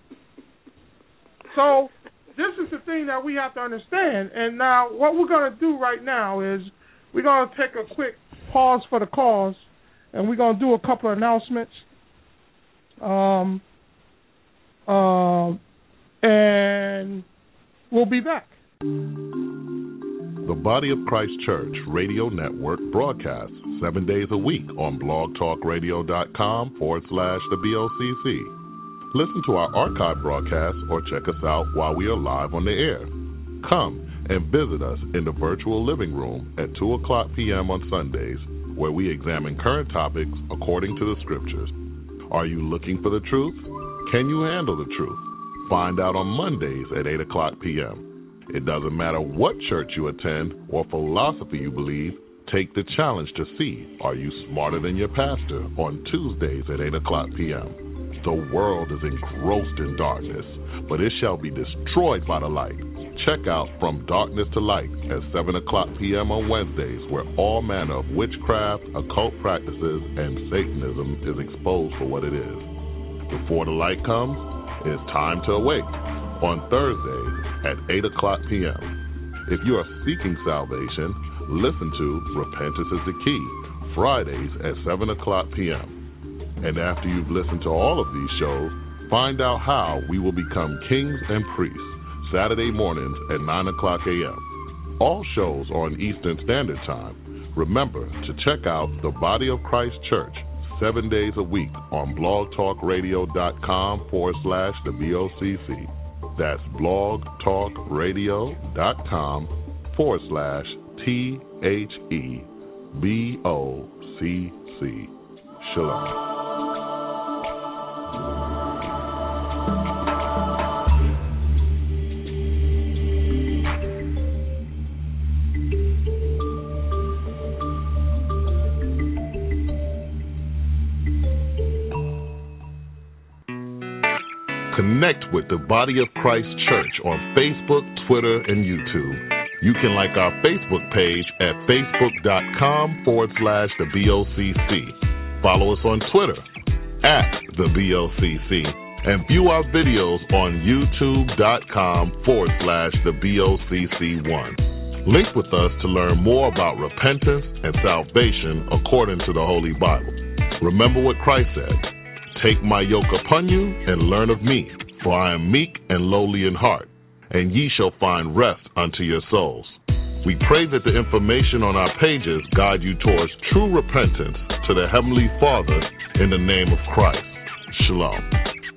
So this is the thing that we have to understand. And now what we're going to do right now is we're going to take a quick pause for the cause, and we're going to do a couple of announcements. Um, uh, and we'll be back. The Body of Christ Church Radio Network broadcasts seven days a week on blogtalkradio.com forward slash the BOCC. Listen to our archive broadcasts or check us out while we are live on the air. Come and visit us in the virtual living room at two o'clock p.m. on Sundays, where we examine current topics according to the Scriptures. Are you looking for the truth? Can you handle the truth? Find out on Mondays at eight o'clock p.m. It doesn't matter what church you attend or philosophy you believe, take the challenge to see, are you smarter than your pastor, on Tuesdays at eight o'clock p.m. The world is engrossed in darkness, but it shall be destroyed by the light. Check out From Darkness to Light at seven o'clock p.m. on Wednesdays, where all manner of witchcraft, occult practices, and Satanism is exposed for what it is. Before the light comes, it's time to awake on Thursdays at eight o'clock p.m. If you are seeking salvation, listen to Repentance is the Key, Fridays at seven o'clock p.m. And after you've listened to all of these shows, find out how we will become kings and priests, Saturday mornings at nine o'clock a.m. All shows are on Eastern Standard Time. Remember to check out the Body of Christ Church seven days a week on blogtalkradio.com forward slash the BOCC. That's blogtalkradio.com forward slash T H E B O C C. Shalom. Connect with the Body of Christ Church on Facebook, Twitter, and YouTube. You can like our Facebook page at facebook.com forward slash the BOCC. Follow us on Twitter at the BOCC. And view our videos on youtube.com forward slash the BOCC1. Link with us to learn more about repentance and salvation according to the Holy Bible. Remember what Christ said. Take my yoke upon you and learn of me, for I am meek and lowly in heart, and ye shall find rest unto your souls. We pray that the information on our pages guide you towards true repentance to the Heavenly Father in the name of Christ. Shalom.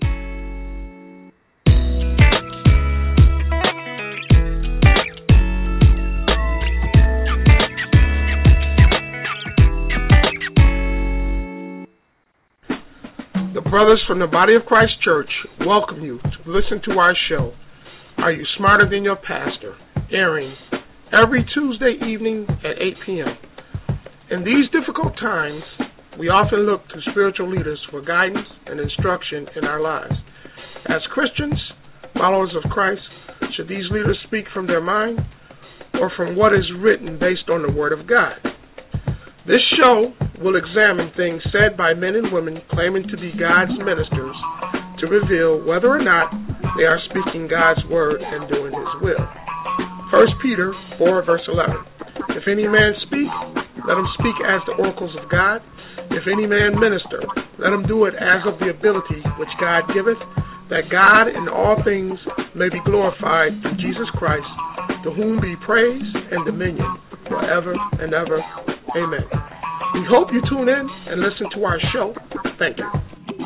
Brothers from the Body of Christ Church welcome you to listen to our show, Are You Smarter Than Your Pastor?, airing every Tuesday evening at eight p.m. In these difficult times, we often look to spiritual leaders for guidance and instruction in our lives. As Christians, followers of Christ, should these leaders speak from their mind or from what is written based on the Word of God? This show will examine things said by men and women claiming to be God's ministers to reveal whether or not they are speaking God's word and doing His will. First Peter four, verse eleven. If any man speak, let him speak as the oracles of God. If any man minister, let him do it as of the ability which God giveth, that God in all things may be glorified through Jesus Christ, to whom be praise and dominion forever and ever. Amen. We hope you tune in and listen to our show. Thank you. You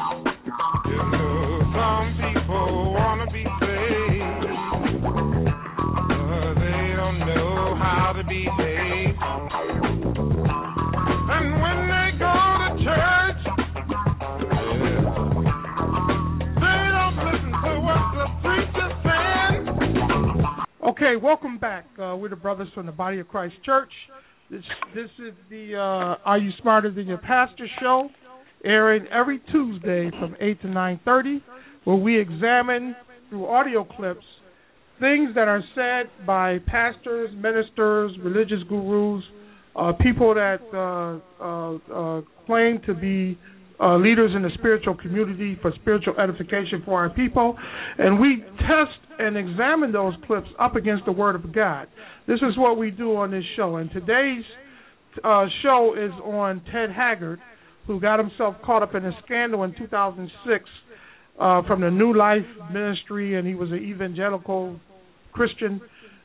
know, some people want to be saved, but they don't know how to behave. And when they go to church, they don't listen to what the preacher's saying. Okay, welcome back. Uh, we're the brothers from the Body of Christ Church. This this is the uh, Are You Smarter Than Your Pastor show, airing every Tuesday from eight to nine thirty, where we examine through audio clips things that are said by pastors, ministers, religious gurus, uh, people that uh, uh, uh, claim to be uh, leaders in the spiritual community for spiritual edification for our people, and we test and examine those clips up against the Word of God. This is what we do on this show, and today's uh, show is on Ted Haggard, who got himself caught up in a scandal in two thousand six uh, from the New Life Ministry, and he was an evangelical Christian,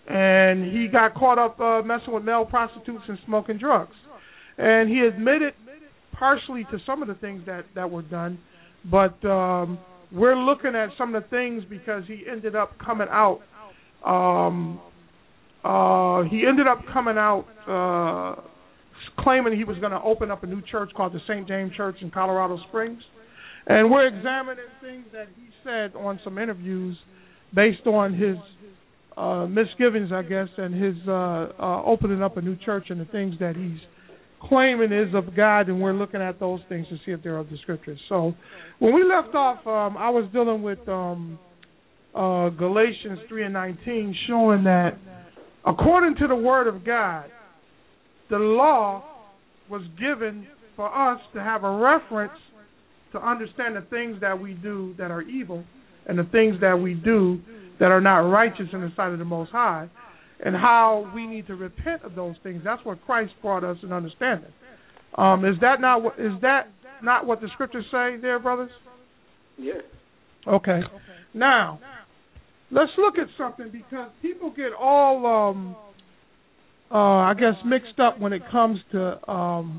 and he got caught up uh, messing with male prostitutes and smoking drugs. And he admitted partially to some of the things that, that were done, but um, we're looking at some of the things because he ended up coming out. Um, uh, he ended up coming out uh, claiming he was going to open up a new church called the Saint James Church in Colorado Springs. And we're examining things that he said on some interviews based on his uh, misgivings, I guess, and his uh, uh, opening up a new church and the things that he's claiming is of God, and we're looking at those things to see if they're of the Scriptures. So when we left off, um, I was dealing with um, uh, Galatians three and nineteen, showing that according to the Word of God, the law was given for us to have a reference to understand the things that we do that are evil and the things that we do that are not righteous in the sight of the Most High, and how we need to repent of those things. That's what Christ brought us in understanding. Um, is that not what, is that not what the Scriptures say there, brothers? Yeah. Okay. Now, let's look at something, because people get all, um, uh, I guess, mixed up when it comes to um,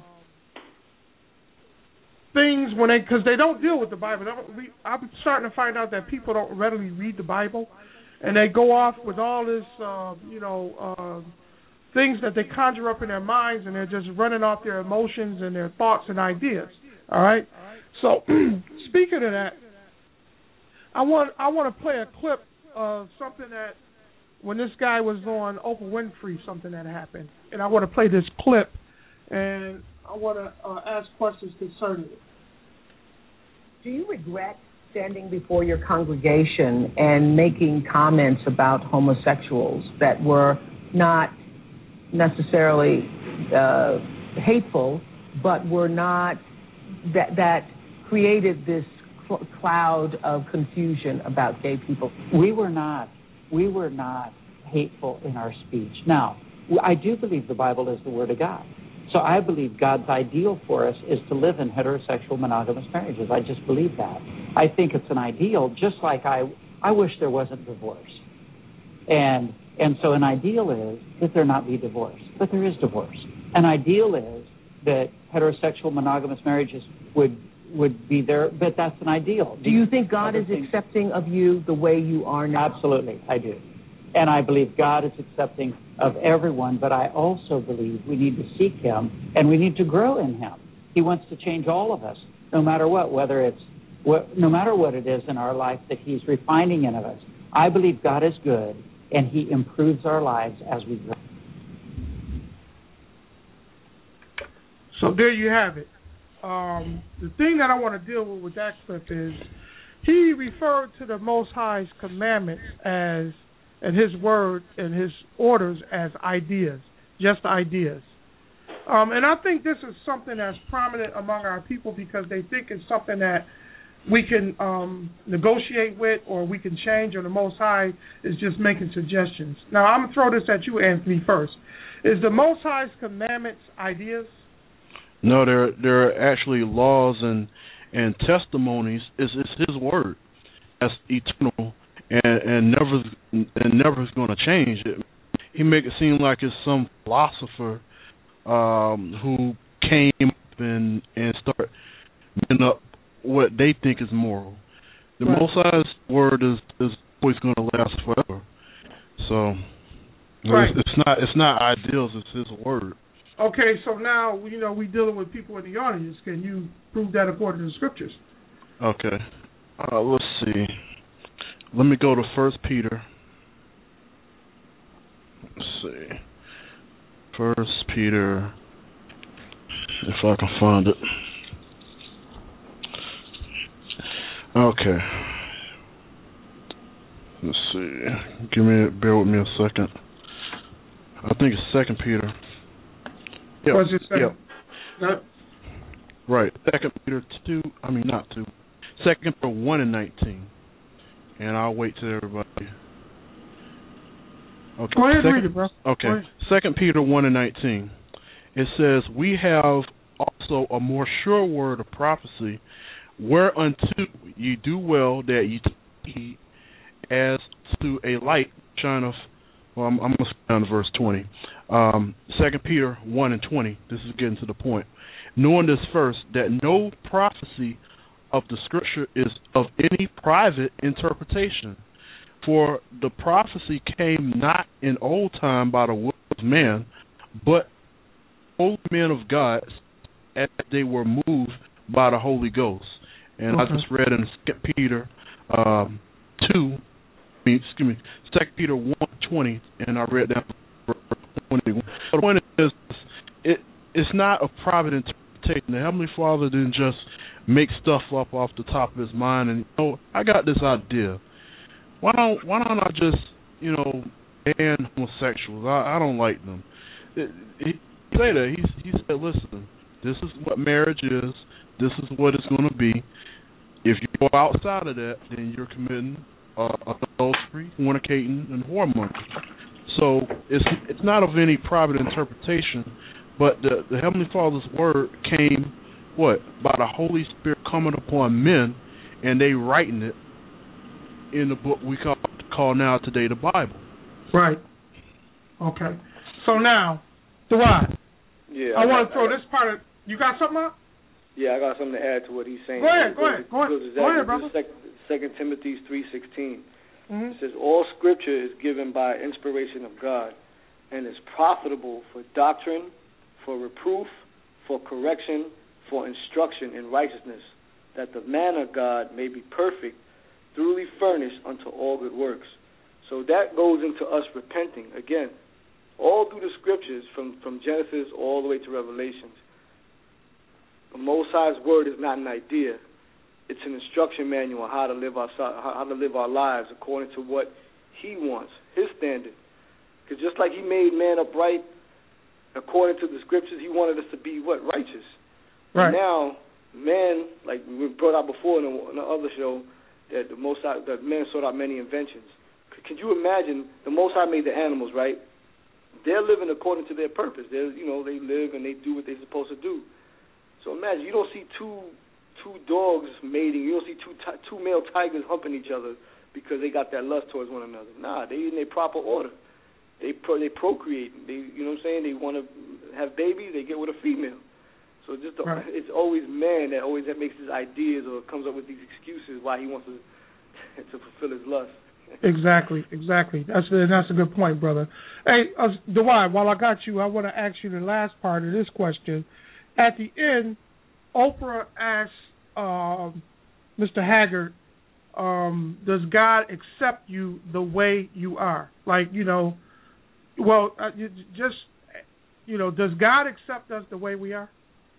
things when they, because they don't deal with the Bible. We, I'm starting to find out that people don't readily read the Bible, and they go off with all this, uh, you know, uh, things that they conjure up in their minds, and they're just running off their emotions and their thoughts and ideas. All right. So, speaking of that, I want I want to play a clip of something that when this guy was on Oprah Winfrey, something that happened, and I want to play this clip, and I want to uh, ask questions concerning it. Do you regret standing before your congregation and making comments about homosexuals that were not necessarily uh, hateful, but were not, that, that created this cl- cloud of confusion about gay people? We were not. We were not hateful in our speech. Now, I do believe the Bible is the Word of God. So I believe God's ideal for us is to live in heterosexual monogamous marriages. I just believe that. I think it's an ideal, just like I I wish there wasn't divorce. And and so an ideal is that there not be divorce, but there is divorce. An ideal is that heterosexual monogamous marriages would would be there, but that's an ideal. Do you think God is accepting of you the way you are now? Absolutely, I do. And I believe God is accepting of everyone, but I also believe we need to seek Him and we need to grow in Him. He wants to change all of us, no matter what, whether it's, what, no matter what it is in our life that He's refining in us. I believe God is good and He improves our lives as we grow. So there you have it. Um, the thing that I want to deal with with that clip is he referred to the Most High's commandments as, and His word and His orders as ideas, just ideas. Um, and I think this is something that's prominent among our people because they think it's something that we can um, negotiate with or we can change, or the Most High is just making suggestions. Now, I'm going to throw this at you, Anthony, first. Is the Most High's commandments ideas? No, they're, they're actually laws and and testimonies. It's, it's His word. That's eternal and, and never and never is going to change it. He make it seem like it's some philosopher um, who came up and, and start making up what they think is moral. The right. Most High's word is, is always going to last forever. So right. it's, it's not it's not ideals. It's His word. Okay, so now, you know, we're dealing with people in the audience. Can you prove that according to the Scriptures? Okay. Uh, let's see. Let me go to First Peter. Let's see. First Peter, if I can find it. Okay. Let's see. Give me, bear with me a second. I think it's Second Peter. Yep. Was it second? Yep. That? Right. Second Peter two. I mean, not two. Second Peter one and nineteen. And I'll wait till everybody. Okay. Go ahead Second, and read it, bro. Okay. Second Peter one and nineteen. It says, "We have also a more sure word of prophecy, whereunto ye do well that ye heed, as to a light shineth Well, I'm, I'm going to skip down to verse twenty. Um, Second Peter one and twenty. This is getting to the point. Knowing this first, that no prophecy of the Scripture is of any private interpretation. For the prophecy came not in old time by the will of man, but old men of God, as they were moved by the Holy Ghost. And okay. I just read in Second Peter um, two, I mean, excuse me, Second Peter one twenty, and I read that verse twenty-one. The point is, it it's not a private interpretation. The Heavenly Father didn't just make stuff up off the top of His mind, and you know, I got this idea. Why don't Why don't I just you know ban homosexuals? I, I don't like them. It, he said that he he said, listen, this is what marriage is. This is what it's going to be. If you go outside of that, then you're committing uh, adultery, fornicating, and whoremonger. So it's it's not of any private interpretation, but the, the Heavenly Father's word came, what, by the Holy Spirit coming upon men, and they writing it in the book we call, call now today the Bible. Right. Okay. So now, Dwight, yeah, I, I want got, to throw got, this part of, you got something up? Yeah, I got something to add to what he's saying. Go ahead, go ahead, go ahead, exactly go ahead, brother. Second Timothy three sixteen. Mm-hmm. It says, all Scripture is given by inspiration of God and is profitable for doctrine, for reproof, for correction, for instruction in righteousness, that the man of God may be perfect, thoroughly furnished unto all good works. So that goes into us repenting. Again, all through the Scriptures, from, from Genesis all the way to Revelations, the Most High's word is not an idea. It's an instruction manual on how to live our how to live our lives according to what He wants, His standard. Because just like He made man upright, according to the Scriptures, He wanted us to be what? Righteous. Right. And now, man, like we brought out before in the, in the other show, that the Most High, that man sought out many inventions. Could you imagine the Most High made the animals, right? They're living according to their purpose. They're, you know, they live and they do what they're supposed to do. So imagine you don't see two two dogs mating. You don't see two t- two male tigers humping each other because they got that lust towards one another. Nah, they in their proper order. They pro- they procreate. They you know what I'm saying. They want to have babies. They get with a female. So just the, right. It's always man that always that makes his ideas or comes up with these excuses why he wants to to fulfill his lust. Exactly, exactly. That's a, that's a good point, brother. Hey, uh, Dwight, while I got you, I want to ask you the last part of this question. At the end, Oprah asks um, Mister Haggard, um, does God accept you the way you are? Like, you know, well, uh, you just, you know, does God accept us the way we are?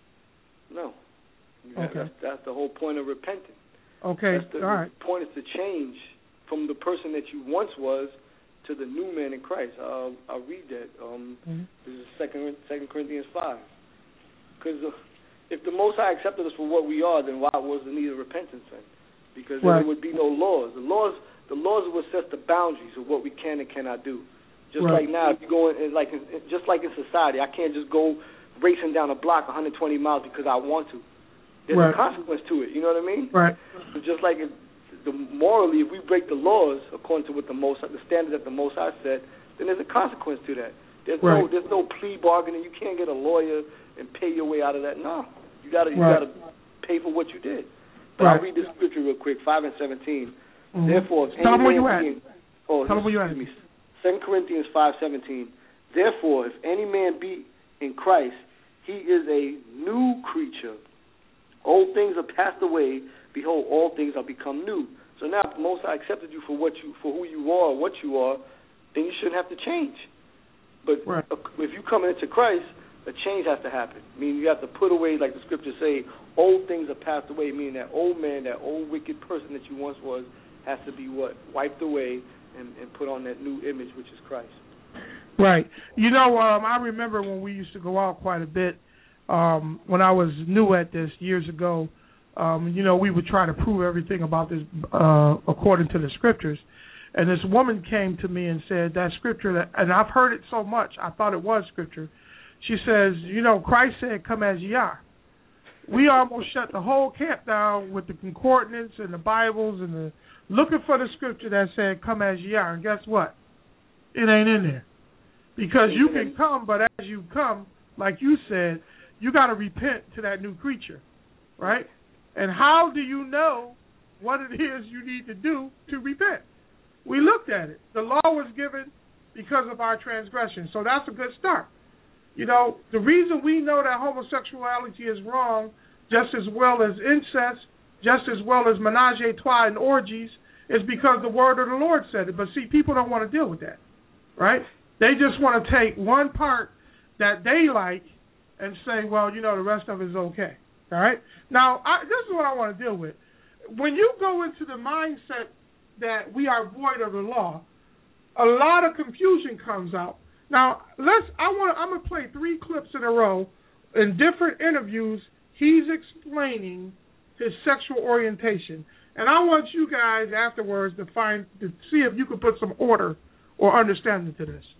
No. Okay. That's, that's the whole point of repenting. Okay, that's the, all right. The point is to change from the person that you once was to the new man in Christ. Uh, I'll read that. Um, mm-hmm. This is Second Second Corinthians five. Because if the Most High accepted us for what we are, then why was the need of repentance then? Because right. There would be no laws. The laws, the laws are what sets the boundaries of what we can and cannot do. Just right. like now, if you go in, like in, just like in society, I can't just go racing down a block one hundred twenty miles because I want to. There's right. a consequence to it. You know what I mean? Right. So just like if, the morally, if we break the laws according to what the most the standard that the Most High said, then there's a consequence to that. There's right. no there's no plea bargaining. You can't get a lawyer and pay your way out of that. No, you gotta you right. gotta pay for what you did. But right. I'll read this scripture real quick, five and seventeen. Mm-hmm. Therefore, if tell any them where man you at. be in, oh, tell them where you at. Second Corinthians five seventeen. Therefore, if any man be in Christ, he is a new creature. Old things are passed away. Behold, all things are become new. So now, if the Most High accepted you for what you for who you are, what you are, then you shouldn't have to change. But right. if you come into Christ, a change has to happen. I mean, you have to put away, like the scriptures say, old things are passed away, meaning that old man, that old wicked person that you once was, has to be what? Wiped away and, and put on that new image, which is Christ. Right. You know, um, I remember when we used to go out quite a bit, um, when I was new at this years ago, um, you know, we would try to prove everything about this uh, according to the scriptures. And this woman came to me and said that scripture, that, and I've heard it so much, I thought it was scripture. She says, you know, Christ said, come as ye are. We almost shut the whole camp down with the concordance and the Bibles and the looking for the scripture that said, come as ye are. And guess what? It ain't in there. Because you can come, but as you come, like you said, you got to repent to that new creature, right? And how do you know what it is you need to do to repent? We looked at it. The law was given because of our transgression, so that's a good start. You know, the reason we know that homosexuality is wrong, just as well as incest, just as well as menage a trois and orgies, is because the word of the Lord said it. But see, people don't want to deal with that, right? They just want to take one part that they like and say, well, you know, the rest of it is okay, all right? Now, I, this is what I want to deal with. When you go into the mindset that we are void of the law, a lot of confusion comes out. Now, let's. I want. I'm gonna play three clips in a row in different interviews. He's explaining his sexual orientation, and I want you guys afterwards to find to see if you can put some order or understanding to this.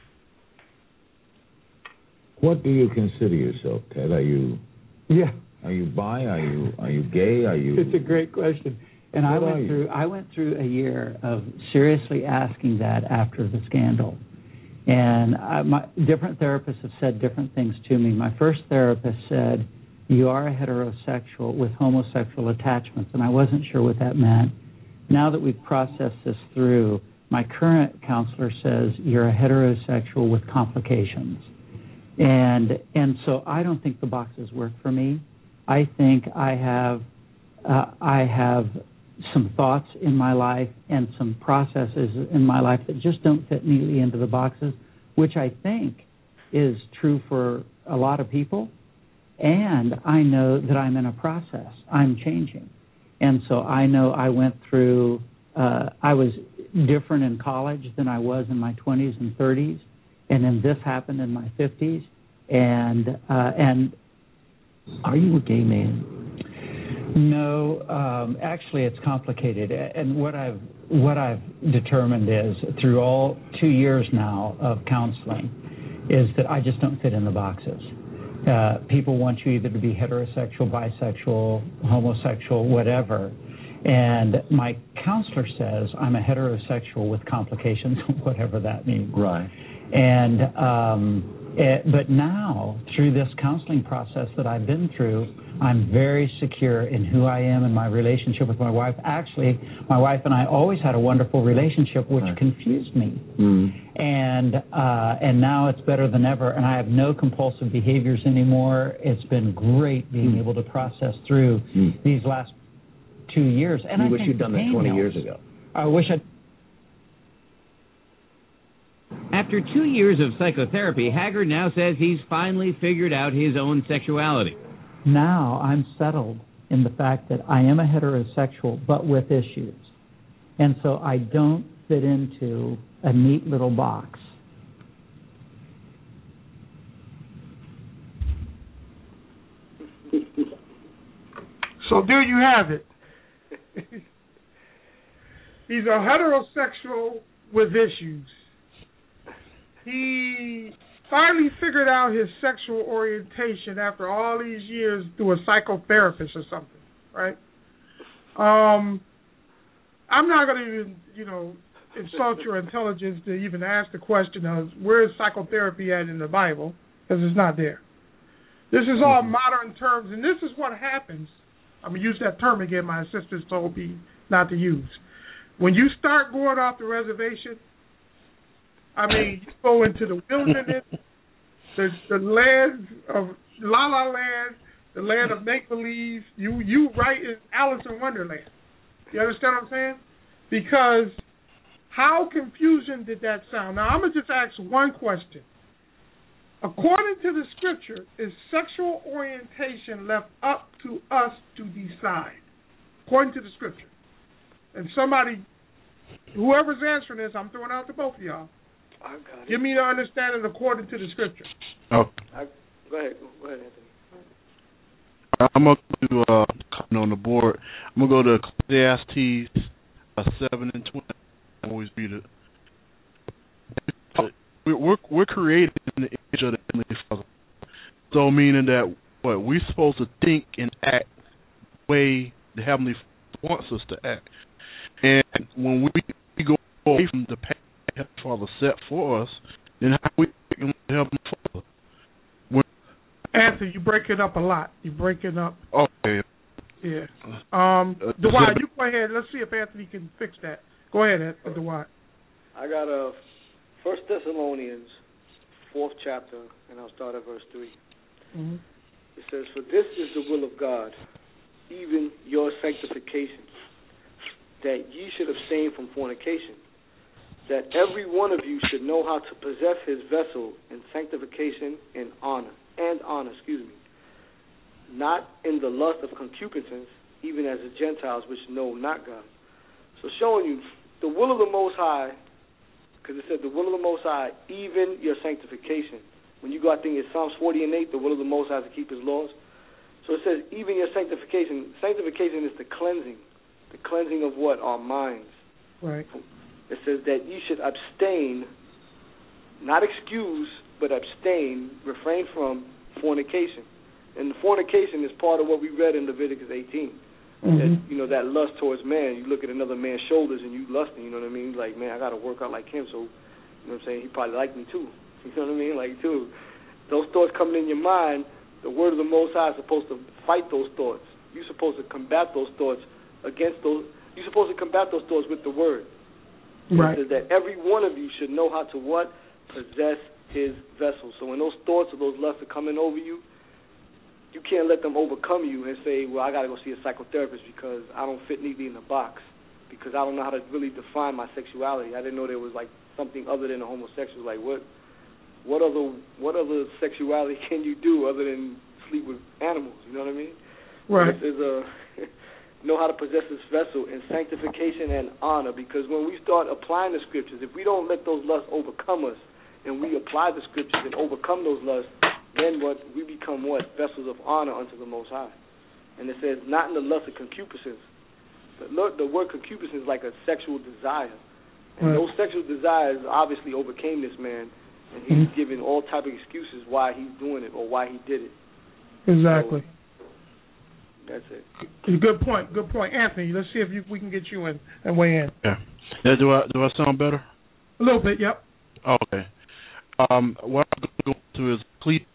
What do you consider yourself, Ted? Are you? Yeah. Are you bi? Are you? Are you gay? Are you? It's a great question. And what I went through. I went through a year of seriously asking that after the scandal. And I, my different therapists have said different things to me. My first therapist said, you are a heterosexual with homosexual attachments, and I wasn't sure what that meant. Now that we've processed this through, my current counselor says you're a heterosexual with complications. And and so I don't think the boxes work for me. I think I have uh, I have some thoughts in my life and some processes in my life that just don't fit neatly into the boxes, which I think is true for a lot of people. And I know that I'm in a process. I'm changing. And so I know I went through, uh, I was different in college than I was in my twenties and thirties. And then this happened in my fifties. And, uh, and are you a gay man? No, um, actually, it's complicated. And what I've what I've determined is through all two years now of counseling is that I just don't fit in the boxes. Uh, people want you either to be heterosexual, bisexual, homosexual, whatever. And my counselor says I'm a heterosexual with complications, whatever that means. Right. And um, it, but now, through this counseling process that I've been through, I'm very secure in who I am and my relationship with my wife. Actually, my wife and I always had a wonderful relationship, which right. confused me. Mm. And uh, and now it's better than ever, and I have no compulsive behaviors anymore. It's been great being mm. able to process through mm. these last two years. And you I wish think you'd done that twenty years ago. I wish I'd. After two years of psychotherapy, Haggard now says he's finally figured out his own sexuality. Now I'm settled in the fact that I am a heterosexual, but with issues. And so I don't fit into a neat little box. So there you have it. He's a heterosexual with issues. He finally figured out his sexual orientation after all these years through a psychotherapist or something, right? Um, I'm not going to even, you know, insult your intelligence to even ask the question of where is psychotherapy at in the Bible, because it's not there. This is all mm-hmm. modern terms, and this is what happens. I'm going to use that term again my sisters told me not to use. When you start going off the reservation, I mean, you go into the wilderness, the, the land of La La Land, the land of make-believe. You you right in Alice in Wonderland. You understand what I'm saying? Because how confusing did that sound? Now, I'm going to just ask one question. According to the Scripture, is sexual orientation left up to us to decide? According to the Scripture. And somebody, whoever's answering this, I'm throwing out to both of y'all. Give me the understanding according to the Scripture. Oh. I, go ahead. Go ahead, Anthony. I'm going to do uh, on the board. I'm going to go to Ecclesiastes uh, seven and twenty. I always read it. We're, we're, we're created in the image of the Heavenly Father. So meaning that what we're supposed to think and act the way the Heavenly Father wants us to act. And when we go away from the past, Heavenly Father set for us, then how we can Heavenly Father? When Anthony, you break it up a lot. You break it up. Okay. Yeah. Um, uh, Dwight, you go ahead. Let's see if Anthony can fix that. Go ahead, Dwight. I got a First Thessalonians, fourth chapter, and I'll start at verse three. Mm-hmm. It says, "For this is the will of God, even your sanctification, that ye should abstain from fornication, that every one of you should know how to possess his vessel in sanctification and honor, and honor, excuse me, not in the lust of concupiscence, even as the Gentiles which know not God." So showing you the will of the Most High, because it said the will of the Most High, even your sanctification. When you go, I think it's Psalms forty and eight, the will of the Most High is to keep his laws. So it says even your sanctification. Sanctification is the cleansing. The cleansing of what? Our minds. Right. It says that you should abstain, not excuse, but abstain, refrain from fornication. And the fornication is part of what we read in Leviticus eighteen. Mm-hmm. That, you know, that lust towards man. You look at another man's shoulders and you lusting, you know what I mean? Like, man, I got to work out like him, so, you know what I'm saying, he probably like me too. You know what I mean? Like, too. Those thoughts coming in your mind, the word of the Most High is supposed to fight those thoughts. You're supposed to combat those thoughts against those. You're supposed to combat those thoughts with the word. Right. It says that every one of you should know how to what? Possess his vessel. So when those thoughts or those lusts are coming over you, you can't let them overcome you and say, well, I got to go see a psychotherapist because I don't fit neatly in the box, because I don't know how to really define my sexuality. I didn't know there was like something other than a homosexual. Like what what other what other sexuality can you do other than sleep with animals? You know what I mean? Right. There's a know how to possess this vessel in sanctification and honor, because when we start applying the scriptures, if we don't let those lusts overcome us and we apply the scriptures and overcome those lusts, then what we become what? Vessels of honor unto the Most High. And it says, not in the lust of concupiscence. But look, the word concupiscence is like a sexual desire. And right. those sexual desires obviously overcame this man, and he's mm-hmm. giving all type of excuses why he's doing it or why he did it. Exactly. So, that's Good it. point. Good point. Anthony, let's see if you, we can get you in and weigh in. Yeah. yeah do I do I sound better? A little bit, yep. Okay. Um, what I'm going to go to is Ecclesiastes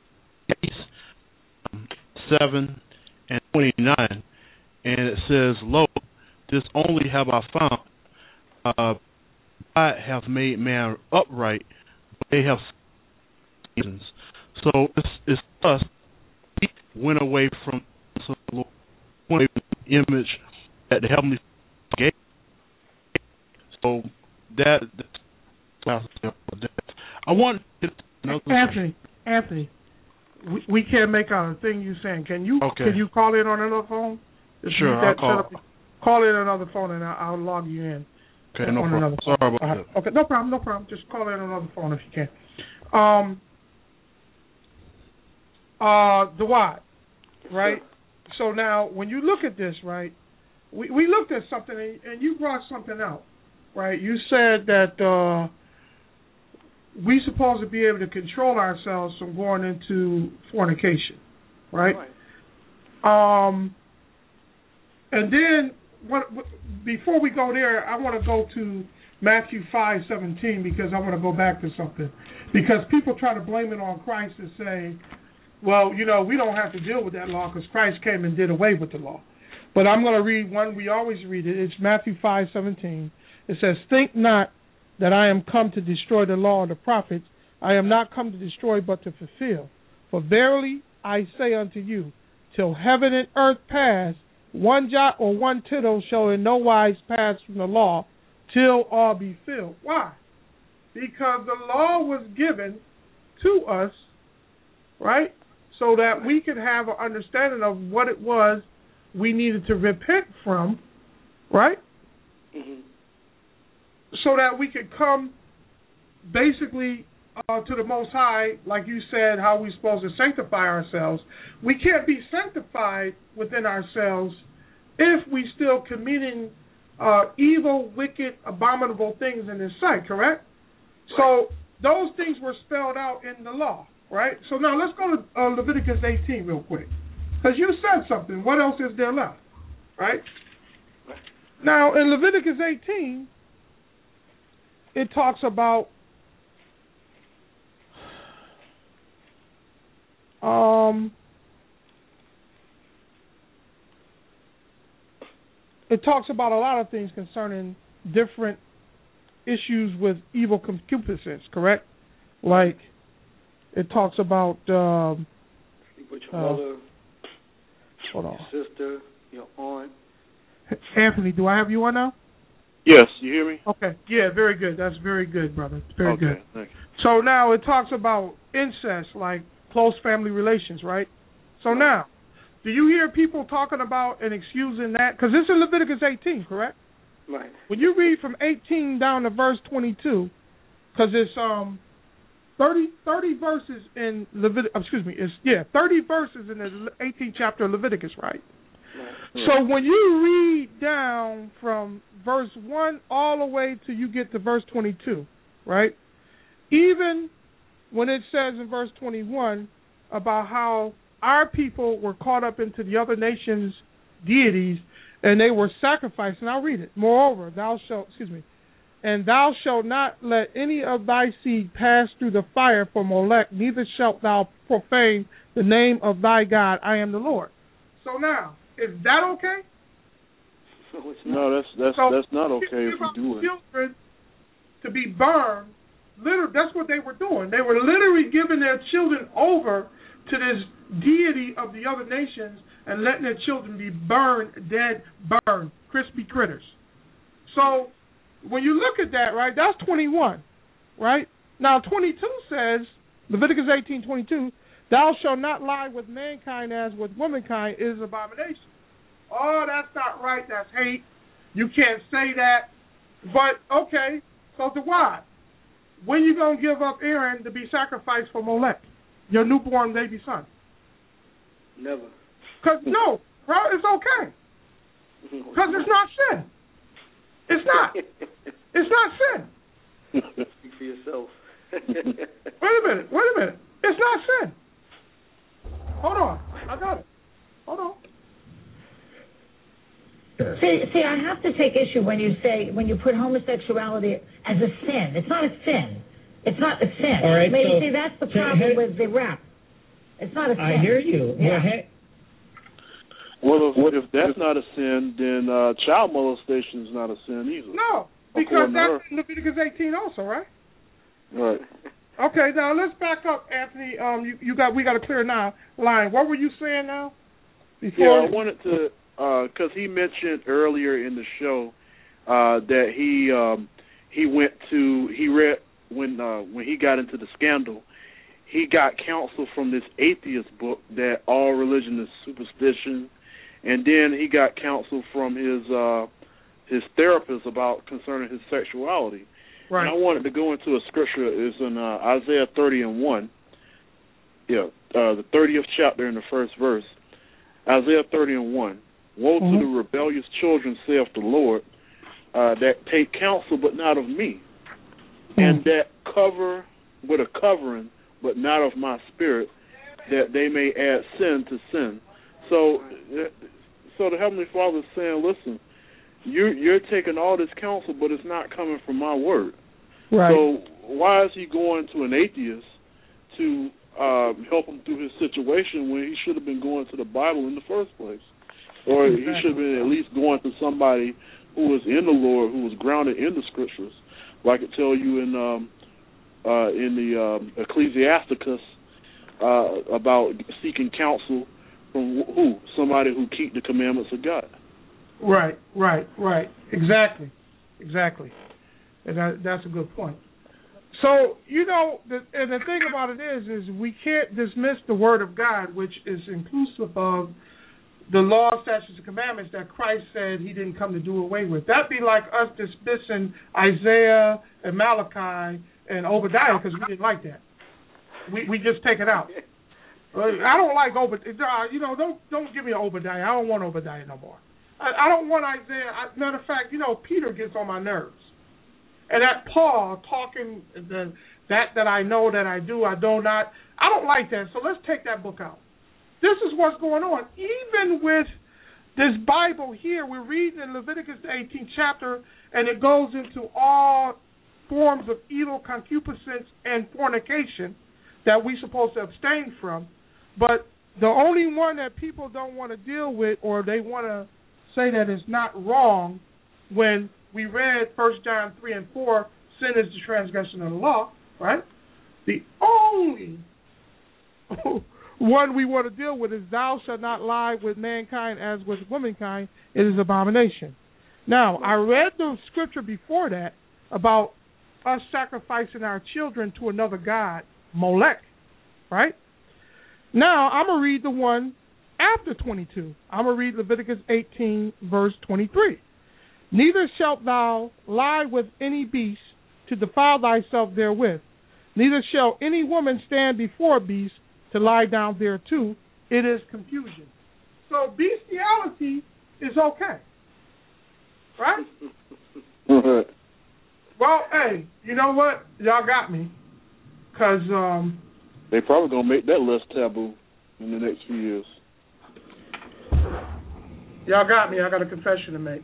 seven and twenty-nine, and it says, "Lo, this only have I found, uh, God hath made man upright, but they have reasons." So it's, it's us. We went away from the image that the heavenly gave. So that, that's I want to another Anthony. Anthony. We, we can't make out a thing you're saying. Can you okay. Can you call in on another phone? Just sure, I'll call. Up, call in another phone and I'll, I'll log you in. Okay, no on problem. Sorry phone. about uh, that. Okay, no problem, no problem. Just call in another phone if you can. Um, uh, Dwight, right? So now, when you look at this, right, we, we looked at something and, and you brought something out, right? You said that uh, we're supposed to be able to control ourselves from going into fornication, right? right. Um, and then what, what, before we go there, I want to go to Matthew five seventeen because I want to go back to something. Because people try to blame it on Christ and say, well, you know, we don't have to deal with that law because Christ came and did away with the law. But I'm going to read one we always read it. It's Matthew five seventeen. It says, "Think not that I am come to destroy the law of the prophets. I am not come to destroy, but to fulfill. For verily I say unto you, till heaven and earth pass, one jot or one tittle shall in no wise pass from the law, till all be filled." Why? Because the law was given to us, right, so that we could have an understanding of what it was we needed to repent from, right? Mm-hmm. So that we could come basically uh, to the Most High, like you said, how we're supposed to sanctify ourselves. We can't be sanctified within ourselves if we still committing uh, evil, wicked, abominable things in His sight, correct? Right. So those things were spelled out in the law, right? So now let's go to uh, Leviticus eighteen real quick. Because you said something. What else is there left, right? Now, in Leviticus eighteen, it talks about um, it talks about a lot of things concerning different issues with evil concupiscence, correct? Like, it talks about um, with your uh, mother, hold on, your sister, your aunt. Anthony, do I have you on now? Yes, you hear me? Okay, yeah, very good. That's very good, brother. Very okay, good. Thank you. So now it talks about incest, like close family relations, right? So now, do you hear people talking about and excusing that? Because it's in Leviticus eighteen, correct? Right. When you read from eighteen down to verse twenty-two, because it's um thirty, thirty verses in Leviticus, excuse me, it's, yeah, thirty verses in the eighteenth chapter of Leviticus, right? Right. So when you read down from verse one all the way till you get to verse twenty-two, right? Even when it says in verse twenty-one about how our people were caught up into the other nations' deities and they were sacrificed, and I'll read it. Moreover, thou shalt, excuse me, and thou shalt not let any of thy seed pass through the fire for Molech, neither shalt thou profane the name of thy God. I am the Lord. So now, is that okay? No, that's that's so that's not okay if you do it. Children to be burned, literally, that's what they were doing. They were literally giving their children over to this deity of the other nations and letting their children be burned, dead, burned, crispy critters. So when you look at that, right, that's twenty-one, right? Now twenty-two says, Leviticus eighteen twenty-two, thou shalt not lie with mankind as with womankind is abomination. Oh, that's not right, that's hate. You can't say that. But, okay, so to why? When you going to give up Aaron to be sacrificed for Molech, your newborn baby son? Never. Because, no, bro, it's okay. Because it's not sin. It's not. It's not sin. Speak for yourself. Wait a minute, wait a minute. It's not sin. Hold on. I got it. Hold on. See, see, I have to take issue when you say, when you put homosexuality as a sin. It's not a sin. It's not a sin. All right, Maybe, so, see, that's the so problem hey, with the rap. It's not a sin. I hear you. Yeah. Well, hey, well if, if that's not a sin, then uh, child molestation is not a sin either. No, because that's in Leviticus eighteen also, right? Right. Okay, now let's back up, Anthony. Um, you, you got we got a clear now line. What were you saying now? Before yeah, I wanted to. Because uh, he mentioned earlier in the show uh, that he um, he went to he read when uh, when he got into the scandal, he got counsel from this atheist book that all religion is superstition, and then he got counsel from his uh, his therapist about concerning his sexuality. Right. And I wanted to go into a scripture. It's in uh, Isaiah thirty and one. Yeah, uh, the thirtieth chapter in the first verse. Isaiah thirty and one. Woe mm-hmm. to the rebellious children, saith the Lord, uh, that take counsel but not of me, mm-hmm. and that cover with a covering but not of my spirit, that they may add sin to sin. So, so the Heavenly Father is saying, listen, you're, you're taking all this counsel, but it's not coming from my word. Right. So why is he going to an atheist to uh, help him through his situation when he should have been going to the Bible in the first place? Or he should have been at least going to somebody who was in the Lord, who was grounded in the Scriptures. Like I could tell you in um, uh, in the um, Ecclesiasticus uh, about seeking counsel from who? Somebody who keep the commandments of God. Right, right, right. Exactly, exactly. And that, that's a good point. So, you know, the, and the thing about it is, is we can't dismiss the Word of God, which is inclusive of the law, statutes, and commandments that Christ said he didn't come to do away with. That'd be like us dismissing Isaiah and Malachi and Obadiah because we didn't like that. We we just take it out. I don't like Obadiah. You know, don't don't give me an Obadiah. I don't want Obadiah no more. I, I don't want Isaiah. I, matter of fact, you know, Peter gets on my nerves. And that Paul talking the, that that I know, that I do, I do not. I don't like that. So let's take that book out. This is what's going on. Even with this Bible here, we're reading in Leviticus the eighteenth chapter, and it goes into all forms of evil concupiscence and fornication that we're supposed to abstain from. But the only one that people don't want to deal with, or they want to say that is not wrong, when we read First John three and four, sin is the transgression of the law, right? The only one we want to deal with is thou shalt not lie with mankind as with womankind. It is abomination. Now, I read the scripture before that about us sacrificing our children to another god, Molech, right? Now, I'm going to read the one after twenty-two. I'm going to read Leviticus eighteen, verse twenty-three. Neither shalt thou lie with any beast to defile thyself therewith. Neither shall any woman stand before a beast to lie down thereto. It is confusion. So bestiality is okay. Right? Well, hey, you know what? Y'all got me. Because um, they probably going to make that less taboo in the next few years. Y'all got me. I got a confession to make.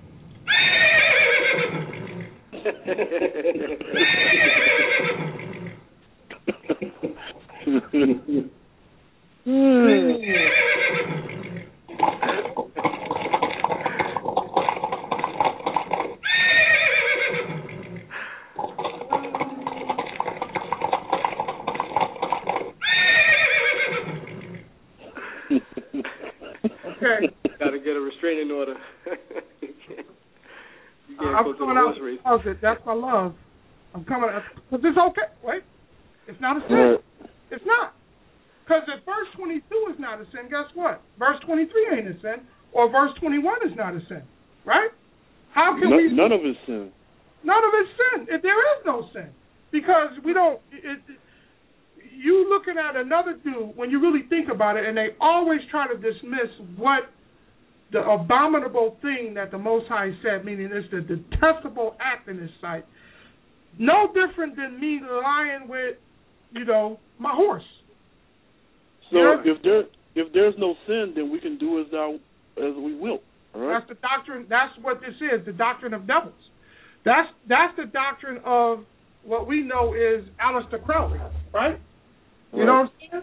Okay. Got to get a restraining order. you can't, you can't I'm go to coming the out horse race. of it. That's my love. I'm coming out. But it's okay. Wait. It's not a sin. It's not. Because if verse twenty-two is not a sin, guess what? Verse twenty-three ain't a sin. Or verse twenty-one is not a sin. Right? How can no, we... None of it's sin. None of it's sin. If there is no sin. Because we don't... It, it, you looking at another dude, when you really think about it, and they always try to dismiss what the abominable thing that the Most High said, meaning it's the detestable act in His sight, no different than me lying with, you know, my horse. So yeah? if there if there's no sin, then we can do as thou as we will. All right? That's the doctrine. That's what this is, the doctrine of devils. That's that's the doctrine of what we know is Aleister Crowley, right? You know what I'm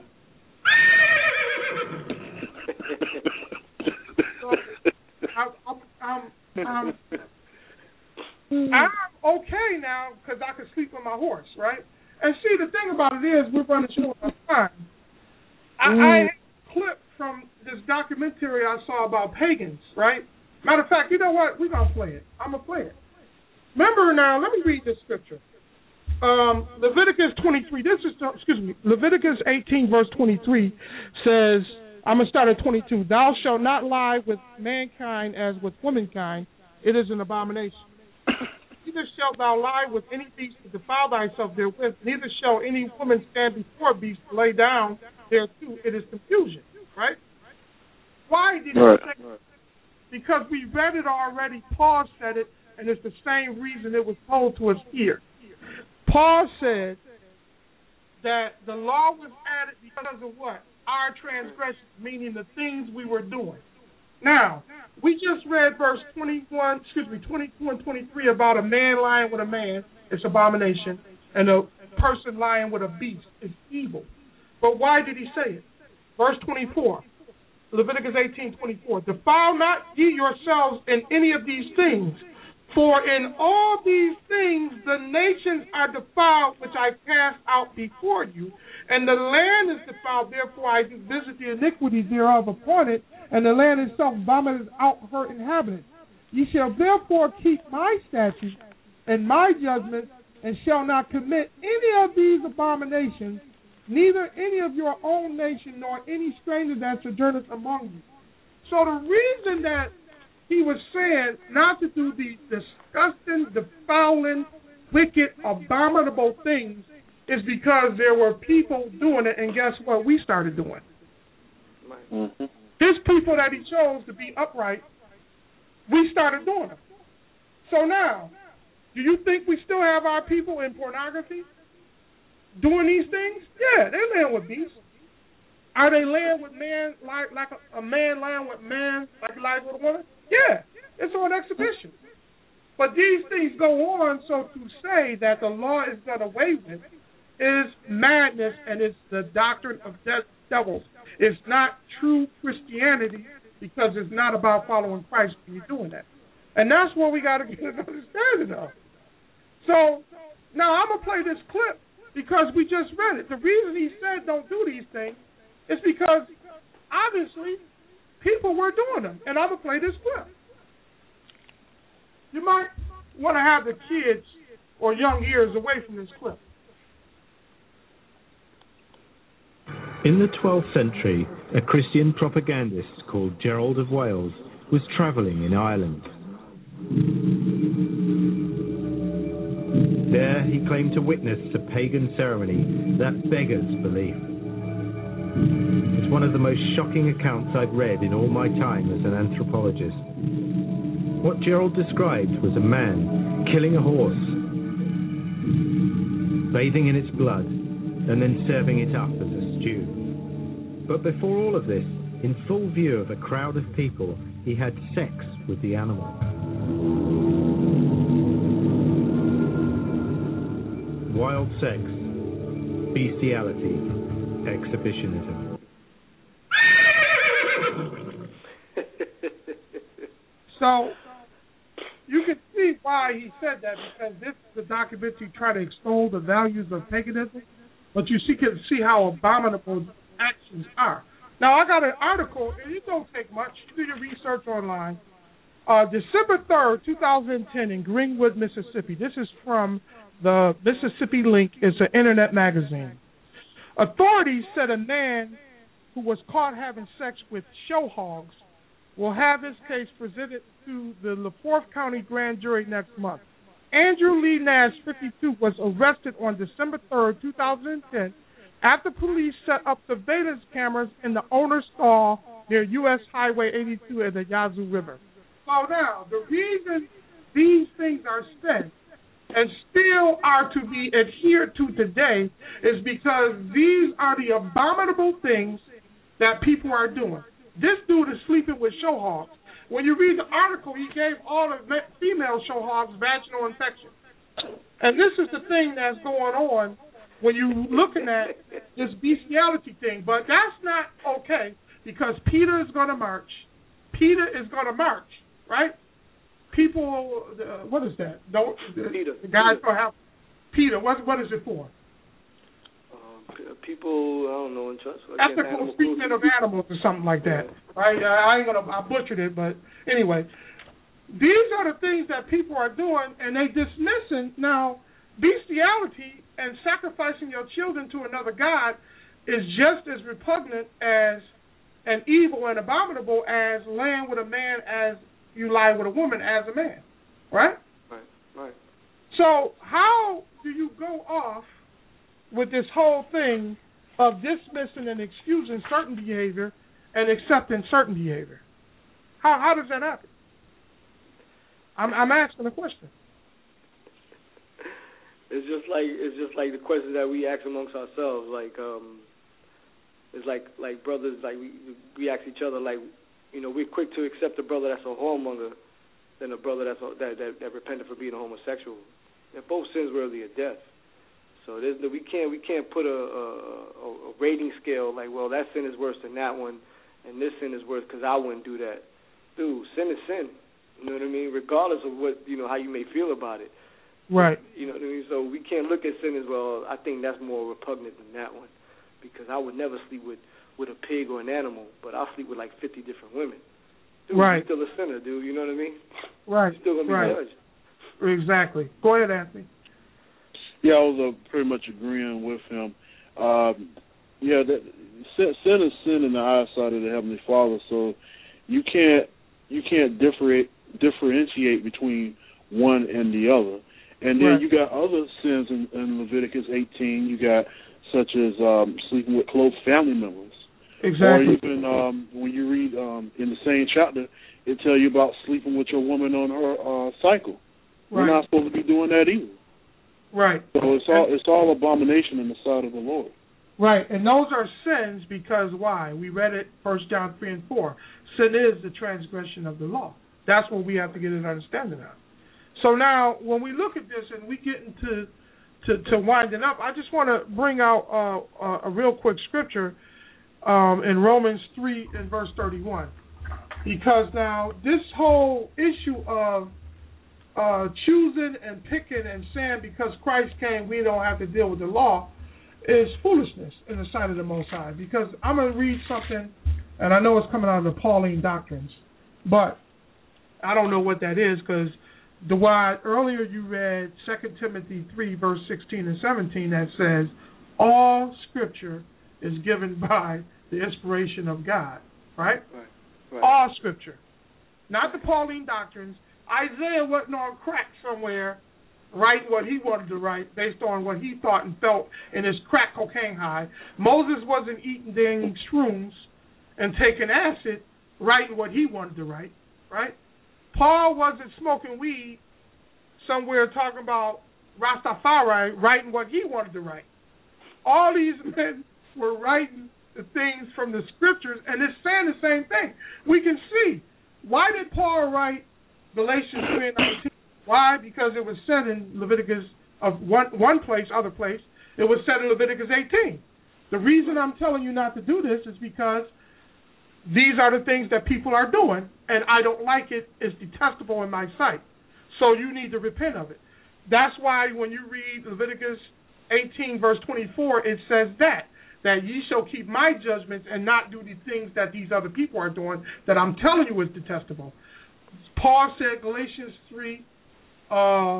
saying? So, I'm, I'm, I'm, I'm okay now because I can sleep on my horse, right? And see, the thing about it is, we're running short on time. I, mm. I had a clip from this documentary I saw about pagans, right? Matter of fact, you know what? We're going to play it. I'm going to play it. Remember now, let me read this scripture. Um, Leviticus twenty-three, this is, excuse me, Leviticus eighteen, verse twenty-three says, I'm going to start at twenty-two. Thou shalt not lie with mankind as with womankind. It is an abomination. Neither shalt thou lie with any beast to defile thyself therewith. Neither shall any woman stand before a beast to lay down thereto. It is confusion, right? Why did right. he say that? Because we read it already. Paul said it, and it's the same reason it was told to us here. Paul said that the law was added because of what? Our transgressions, meaning the things we were doing. Now, we just read verse twenty-one, excuse me, twenty-two and twenty-three about a man lying with a man, it's abomination, and a person lying with a beast is evil. But why did he say it? Verse twenty-four, Leviticus eighteen twenty-four. Defile not ye yourselves in any of these things, for in all these things the nations are defiled, which I cast out before you, and the land is defiled, therefore I do visit the iniquity thereof upon it, and the land itself vomiteth out her inhabitants. Ye shall therefore keep my statutes and my judgments, and shall not commit any of these abominations, neither any of your own nation, nor any stranger that sojourneth among you. So the reason that he was saying not to do these disgusting, defiling, wicked, abominable things is because there were people doing it, and guess what? We started doing. Mm-hmm. His people that he chose to be upright, we started doing them. So now, do you think we still have our people in pornography doing these things? Yeah, they laying with beasts. Are they laying with man like like a, a man laying with man like lying with a woman? Yeah, it's on exhibition. But these things go on, so to say that the law is done away with is madness, and it's the doctrine of de- devils. It's not true Christianity because it's not about following Christ when you're doing that. And that's what we got to get an understanding of. So now I'm going to play this clip because we just read it. The reason he said don't do these things is because obviously people were doing them. And I'm going to play this clip. You might want to have the kids or young ears away from this clip. In the twelfth century, a Christian propagandist called Gerald of Wales was travelling in Ireland. There he claimed to witness a pagan ceremony that beggars belief. It's one of the most shocking accounts I've read in all my time as an anthropologist. What Gerald described was a man killing a horse, bathing in its blood, and then serving it up as a stew. But before all of this, in full view of a crowd of people, he had sex with the animal. Wild sex, bestiality, exhibitionism. So, you can see why he said that, because this is a documentary trying to extol the values of paganism, but you see, can see how abominable actions are. Now, I got an article, and it don't take much. You do your research online. Uh, December third, twenty ten, in Greenwood, Mississippi. This is from the Mississippi Link. It's an internet magazine. Authorities said a man who was caught having sex with show hogs will have his case presented to the LaForth County Grand Jury next month. Andrew Lee Nash, fifty-two, was arrested on December third, twenty ten, after police set up surveillance cameras in the owner's stall near U S Highway eighty-two at the Yazoo River. So now, the reason these things are said and still are to be adhered to today is because these are the abominable things that people are doing. This dude is sleeping with show hogs. When you read the article, he gave all the female show hogs vaginal infection. And this is the thing that's going on when you're looking at this bestiality thing. But that's not okay, because Peter is going to march. Peter is going to march, right? People, uh, what is that? No, the, Peter. The guy's going to have Peter. What, what is it for? People, I don't know, in trust. Ethical treatment of animals or something like that. Right? I ain't gonna, I butchered it, but anyway, these are the things that people are doing, and they dismissing. Now, bestiality and sacrificing your children to another god is just as repugnant as and evil and abominable as laying with a man as you lie with a woman as a man. Right? Right. Right. So how do you go off with this whole thing of dismissing and excusing certain behavior and accepting certain behavior? How how does that happen? I'm I'm asking a question. It's just like it's just like the questions that we ask amongst ourselves. Like um, it's like like brothers, like we we ask each other, like, you know, we're quick to accept a brother that's a whoremonger than a brother that's a, that, that that repented for being a homosexual. They're both sins worthy of death. So there's, we can't we can't put a, a, a rating scale like, well, that sin is worse than that one, and this sin is worse because I wouldn't do that. Dude, sin is sin. You know what I mean? Regardless of what, you know, how you may feel about it. Right. You know what I mean? So we can't look at sin as, well, I think that's more repugnant than that one, because I would never sleep with, with a pig or an animal, but I'll sleep with like fifty different women. Dude, right. You're still a sinner, dude. You know what I mean? Right. You're still gonna be right. judged. Exactly. Go ahead, Anthony. Yeah, I was uh, pretty much agreeing with him. Um, yeah, that, sin is sin in the eyesight of the Heavenly Father, so you can't you can't differentiate differentiate between one and the other. And then right. you got other sins in, in Leviticus eighteen. You got such as um, sleeping with close family members. Exactly. Or even um, when you read um, in the same chapter, it tells you about sleeping with your woman on her uh, cycle. Right. We're not supposed to be doing that either. Right. So it's all it's all abomination in the sight of the Lord. Right, and those are sins because why? We read it First John three and four. Sin is the transgression of the law. That's what we have to get an understanding of. So now, when we look at this and we get into to, to winding up, I just want to bring out uh, a real quick scripture um, in Romans three and verse thirty-one. Because now this whole issue of uh, choosing and picking and saying because Christ came, we don't have to deal with the law is foolishness in the sight of the Most High. Because I'm going to read something, and I know it's coming out of the Pauline doctrines, but I don't know what that is because the why earlier you read Second Timothy three, verse sixteen and seventeen that says, all Scripture is given by the inspiration of God, right? Right. Right. All Scripture. Not the Pauline doctrines. Isaiah wasn't on crack somewhere writing what he wanted to write based on what he thought and felt in his crack cocaine high. Moses wasn't eating dang shrooms and taking acid writing what he wanted to write, right? Paul wasn't smoking weed somewhere talking about Rastafari writing what he wanted to write. All these men were writing the things from the scriptures, and it's saying the same thing. We can see. Why did Paul write Galatians three and nineteen? Why? Because it was said in Leviticus, of one, one place, other place, it was said in Leviticus eighteen. The reason I'm telling you not to do this is because these are the things that people are doing, and I don't like it. It's detestable in my sight. So you need to repent of it. That's why when you read Leviticus eighteen, verse twenty-four, it says that, that ye shall keep my judgments and not do the things that these other people are doing that I'm telling you is detestable. Paul said, Galatians three, uh,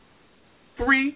three,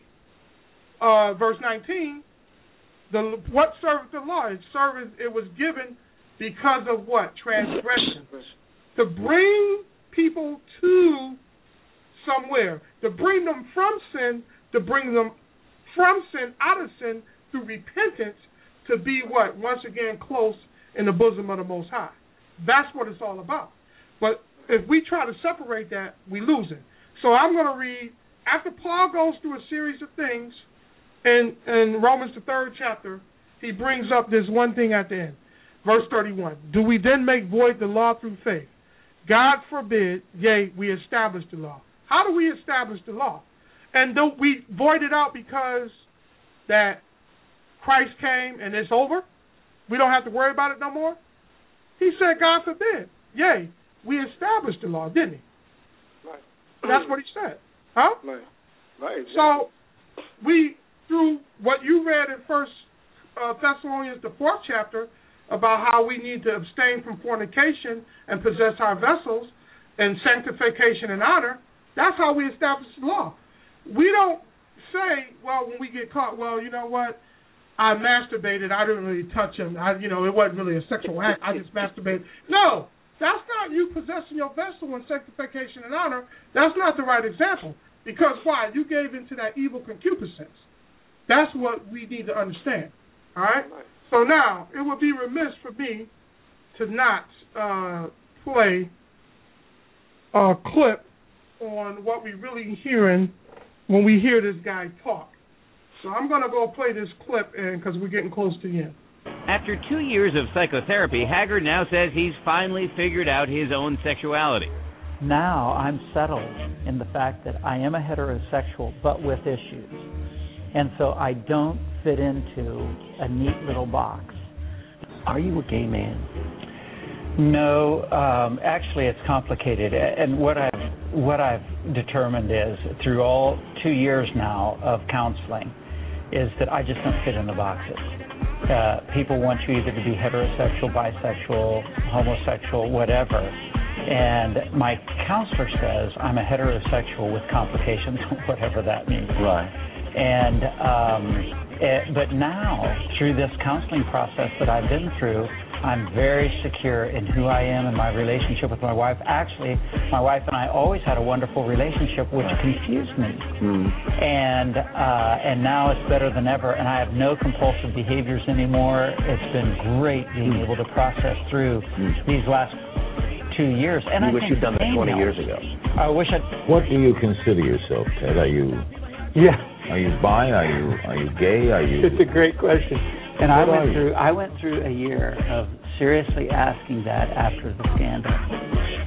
uh, verse nineteen, the what serveth the law? It serveth, it was given because of what? Transgression. To bring people to somewhere. To bring them from sin, to bring them from sin, out of sin, through repentance, to be what? Once again, close in the bosom of the Most High. That's what it's all about. But if we try to separate that, we lose it. So I'm going to read, after Paul goes through a series of things, in, in Romans the third chapter, he brings up this one thing at the end. Verse thirty-one, do we then make void the law through faith? God forbid, yea, we establish the law. How do we establish the law? And don't we void it out because that Christ came and it's over? We don't have to worry about it no more? He said, God forbid, yea, we established the law, didn't he? Right. That's what he said. Huh? Right. Right. Exactly. So we, through what you read in First uh, Thessalonians, the fourth chapter, about how we need to abstain from fornication and possess our vessels and sanctification and honor, that's how we establish the law. We don't say, well, when we get caught, well, you know what, I masturbated, I didn't really touch him, I, you know, it wasn't really a sexual act, I just masturbated. No, that's not you possessing your vessel in sanctification and honor. That's not the right example. Because why? You gave into that evil concupiscence. That's what we need to understand. All right? So now, it would be remiss for me to not uh, play a clip on what we really hearing when we hear this guy talk. So I'm going to go play this clip because we're getting close to the end. After two years of psychotherapy, Haggard now says he's finally figured out his own sexuality. Now I'm settled in the fact that I am a heterosexual, but with issues. And so I don't fit into a neat little box. Are you a gay man? No, um, actually it's complicated. And what I've, what I've determined is, through all two years now of counseling, is that I just don't fit in the boxes. Uh, people want you either to be heterosexual, bisexual, homosexual, whatever. And my counselor says I'm a heterosexual with complications, whatever that means. Right. And um, it, but now, through this counseling process that I've been through, I'm very secure in who I am and my relationship with my wife. Actually, my wife and I always had a wonderful relationship, which confused me. Mm. And uh, and now it's better than ever, and I have no compulsive behaviors anymore. It's been great being mm. able to process through mm. these last two years. And you I wish think you'd done that twenty helps. years ago. I wish I'd... What do you consider yourself, Ted? Are you... Yeah. Are you bi? Are you are you gay? Are you? It's a great question. And I What went are through you? I went through a year of seriously asking that after the scandal.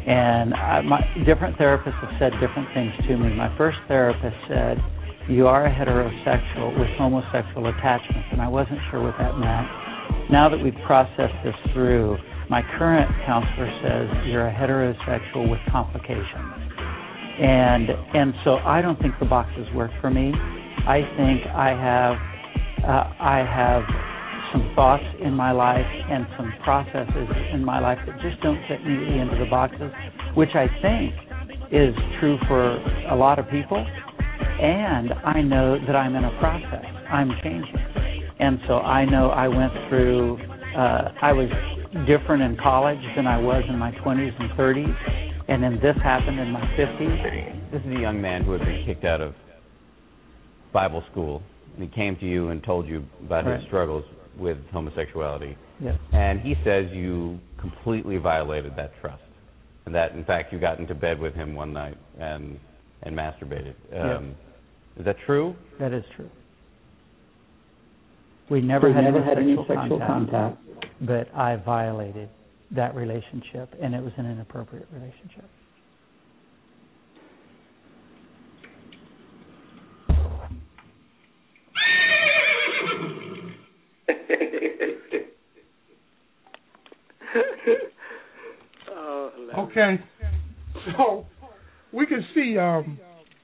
And I, my different therapists have said different things to me. My first therapist said, you are a heterosexual with homosexual attachments, and I wasn't sure what that meant. Now that we've processed this through, my current counselor says you're a heterosexual with complications. And and so I don't think the boxes work for me. I think I have uh, I have some thoughts in my life and some processes in my life that just don't fit neatly into the boxes, which I think is true for a lot of people. And I know that I'm in a process. I'm changing. And so I know I went through, uh, I was different in college than I was in my twenties and thirties. And then this happened in my fifties. This is a young man who had been kicked out of Bible school. And he came to you and told you about Right. his struggles with homosexuality. Yes. And he says you completely violated that trust. And that, in fact, you got into bed with him one night and and masturbated. Um, Yes. Is that true? That is true. We never, we had, never any had any sexual sexual contact, contact. But I violated that relationship, and it was an inappropriate relationship. Okay, so we can see um,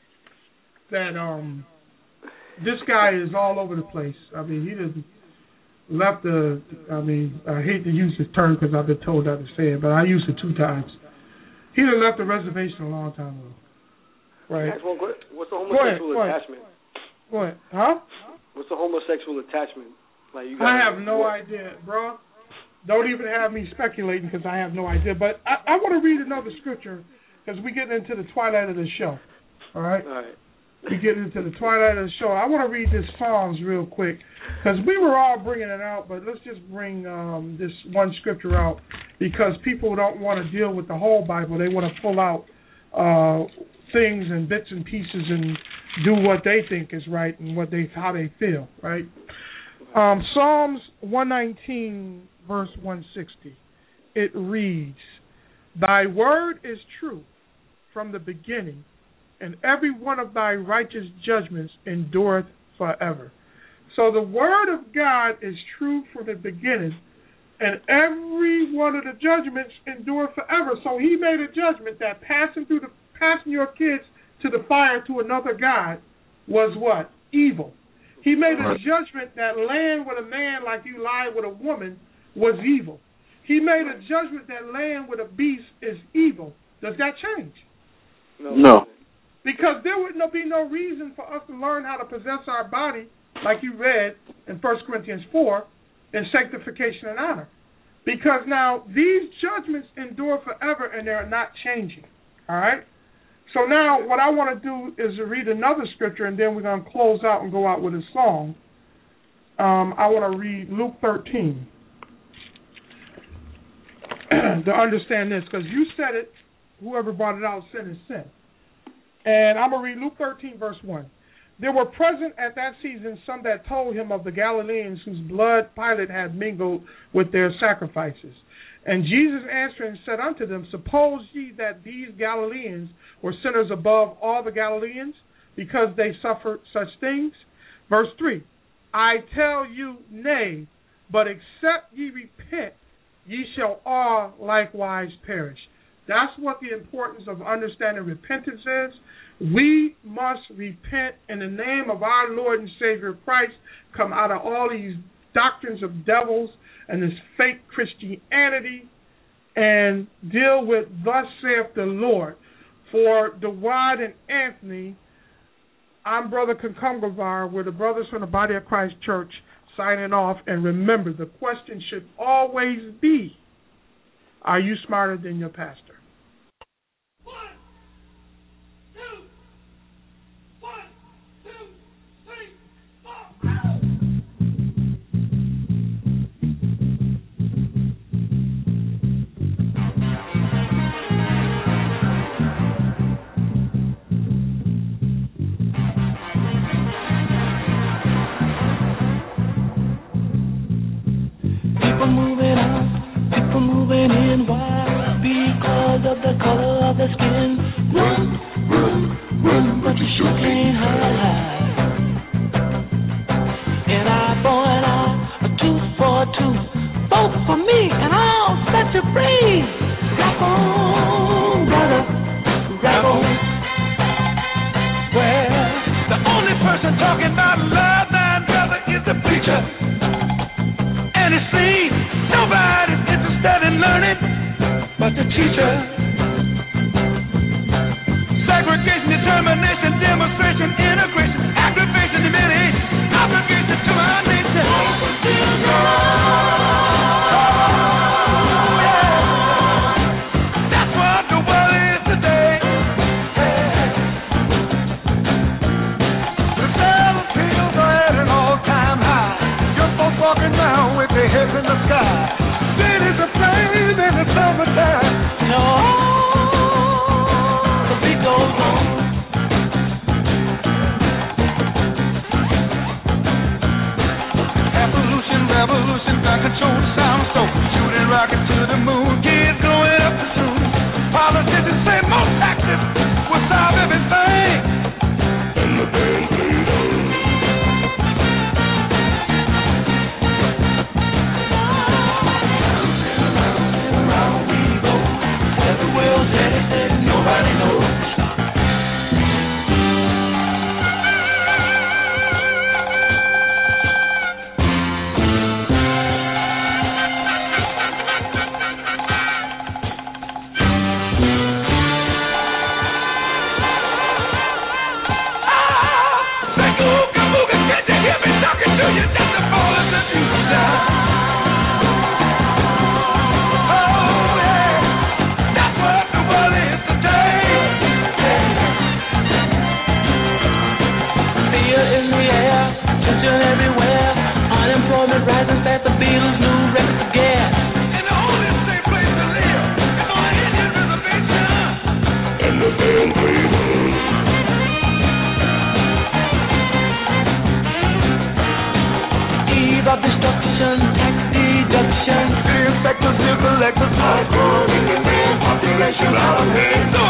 that um, this guy is all over the place. I mean, he just left the. I mean, I hate to use this term because I've been told not to say it, but I used it two times. He done left the reservation a long time ago. Right. Next one, what's the homosexual go ahead, attachment? Go ahead. Huh? What's the homosexual attachment? Like you I gotta, have no what? idea, bro. Don't even have me speculating because I have no idea. But I, I want to read another scripture because we get into the twilight of the show. All right? All right. We get into the twilight of the show. I want to read this Psalms real quick because we were all bringing it out, but let's just bring um, this one scripture out because people don't want to deal with the whole Bible. They want to pull out uh, things and bits and pieces and do what they think is right and what they how they feel, right? Um, Psalms one nineteen, verse one sixty. It reads, "Thy word is true from the beginning, and every one of thy righteous judgments endureth forever." So the word of God is true from the beginning, and every one of the judgments endure forever. So he made a judgment that passing through the passing your kids to the fire to another god was what? Evil. He made a judgment that laying with a man like you lie with a woman was evil. He made a judgment that laying with a beast is evil. Does that change? No. No. Because there would no, be no reason for us to learn how to possess our body, like you read in First Corinthians four, in sanctification and honor. Because now these judgments endure forever and they're not changing. All right? So now what I want to do is to read another scripture, and then we're going to close out and go out with a song. Um, I want to read Luke thirteen to understand this, because you said it, whoever brought it out said it sin. And I'm going to read Luke thirteen, verse one. "There were present at that season some that told him of the Galileans whose blood Pilate had mingled with their sacrifices. And Jesus answering said unto them, Suppose ye that these Galileans were sinners above all the Galileans, because they suffered such things?" Verse three, "I tell you, nay, but except ye repent, ye shall all likewise perish." That's what the importance of understanding repentance is. We must repent in the name of our Lord and Savior Christ, come out of all these doctrines of devils and this fake Christianity, and deal with thus saith the Lord. For Dwight and Anthony, I'm Brother Concumgavar. We're the brothers from the Body of Christ Church signing off. And remember, the question should always be, are you smarter than your pastor? People moving out, people moving in. Why? Because of the color of the skin. Run, run, run, but you sure can't hide. An eye for an eye, a tooth for a tooth. Vote for me and I'll set you free. Rap on, brother, rap on. Well, the only person talking about love, man, brother, is the preacher. And it seems nobody's interested in learning but the teacher. Segregation, determination, demonstration, integration, aggravation, humiliation, obligation to our nation. That's what the world is today. The seven fields are at an all-time high. Young folks walking down with their heads in the sky. Cities are playing in the summertime. No, the beat goes on. Evolution, revolution, got control the sound. So shooting rocket to the moon. Kids growing up too soon. Politicians say more taxes will solve everything. And the band played on. Nobody knows. Population out of hand.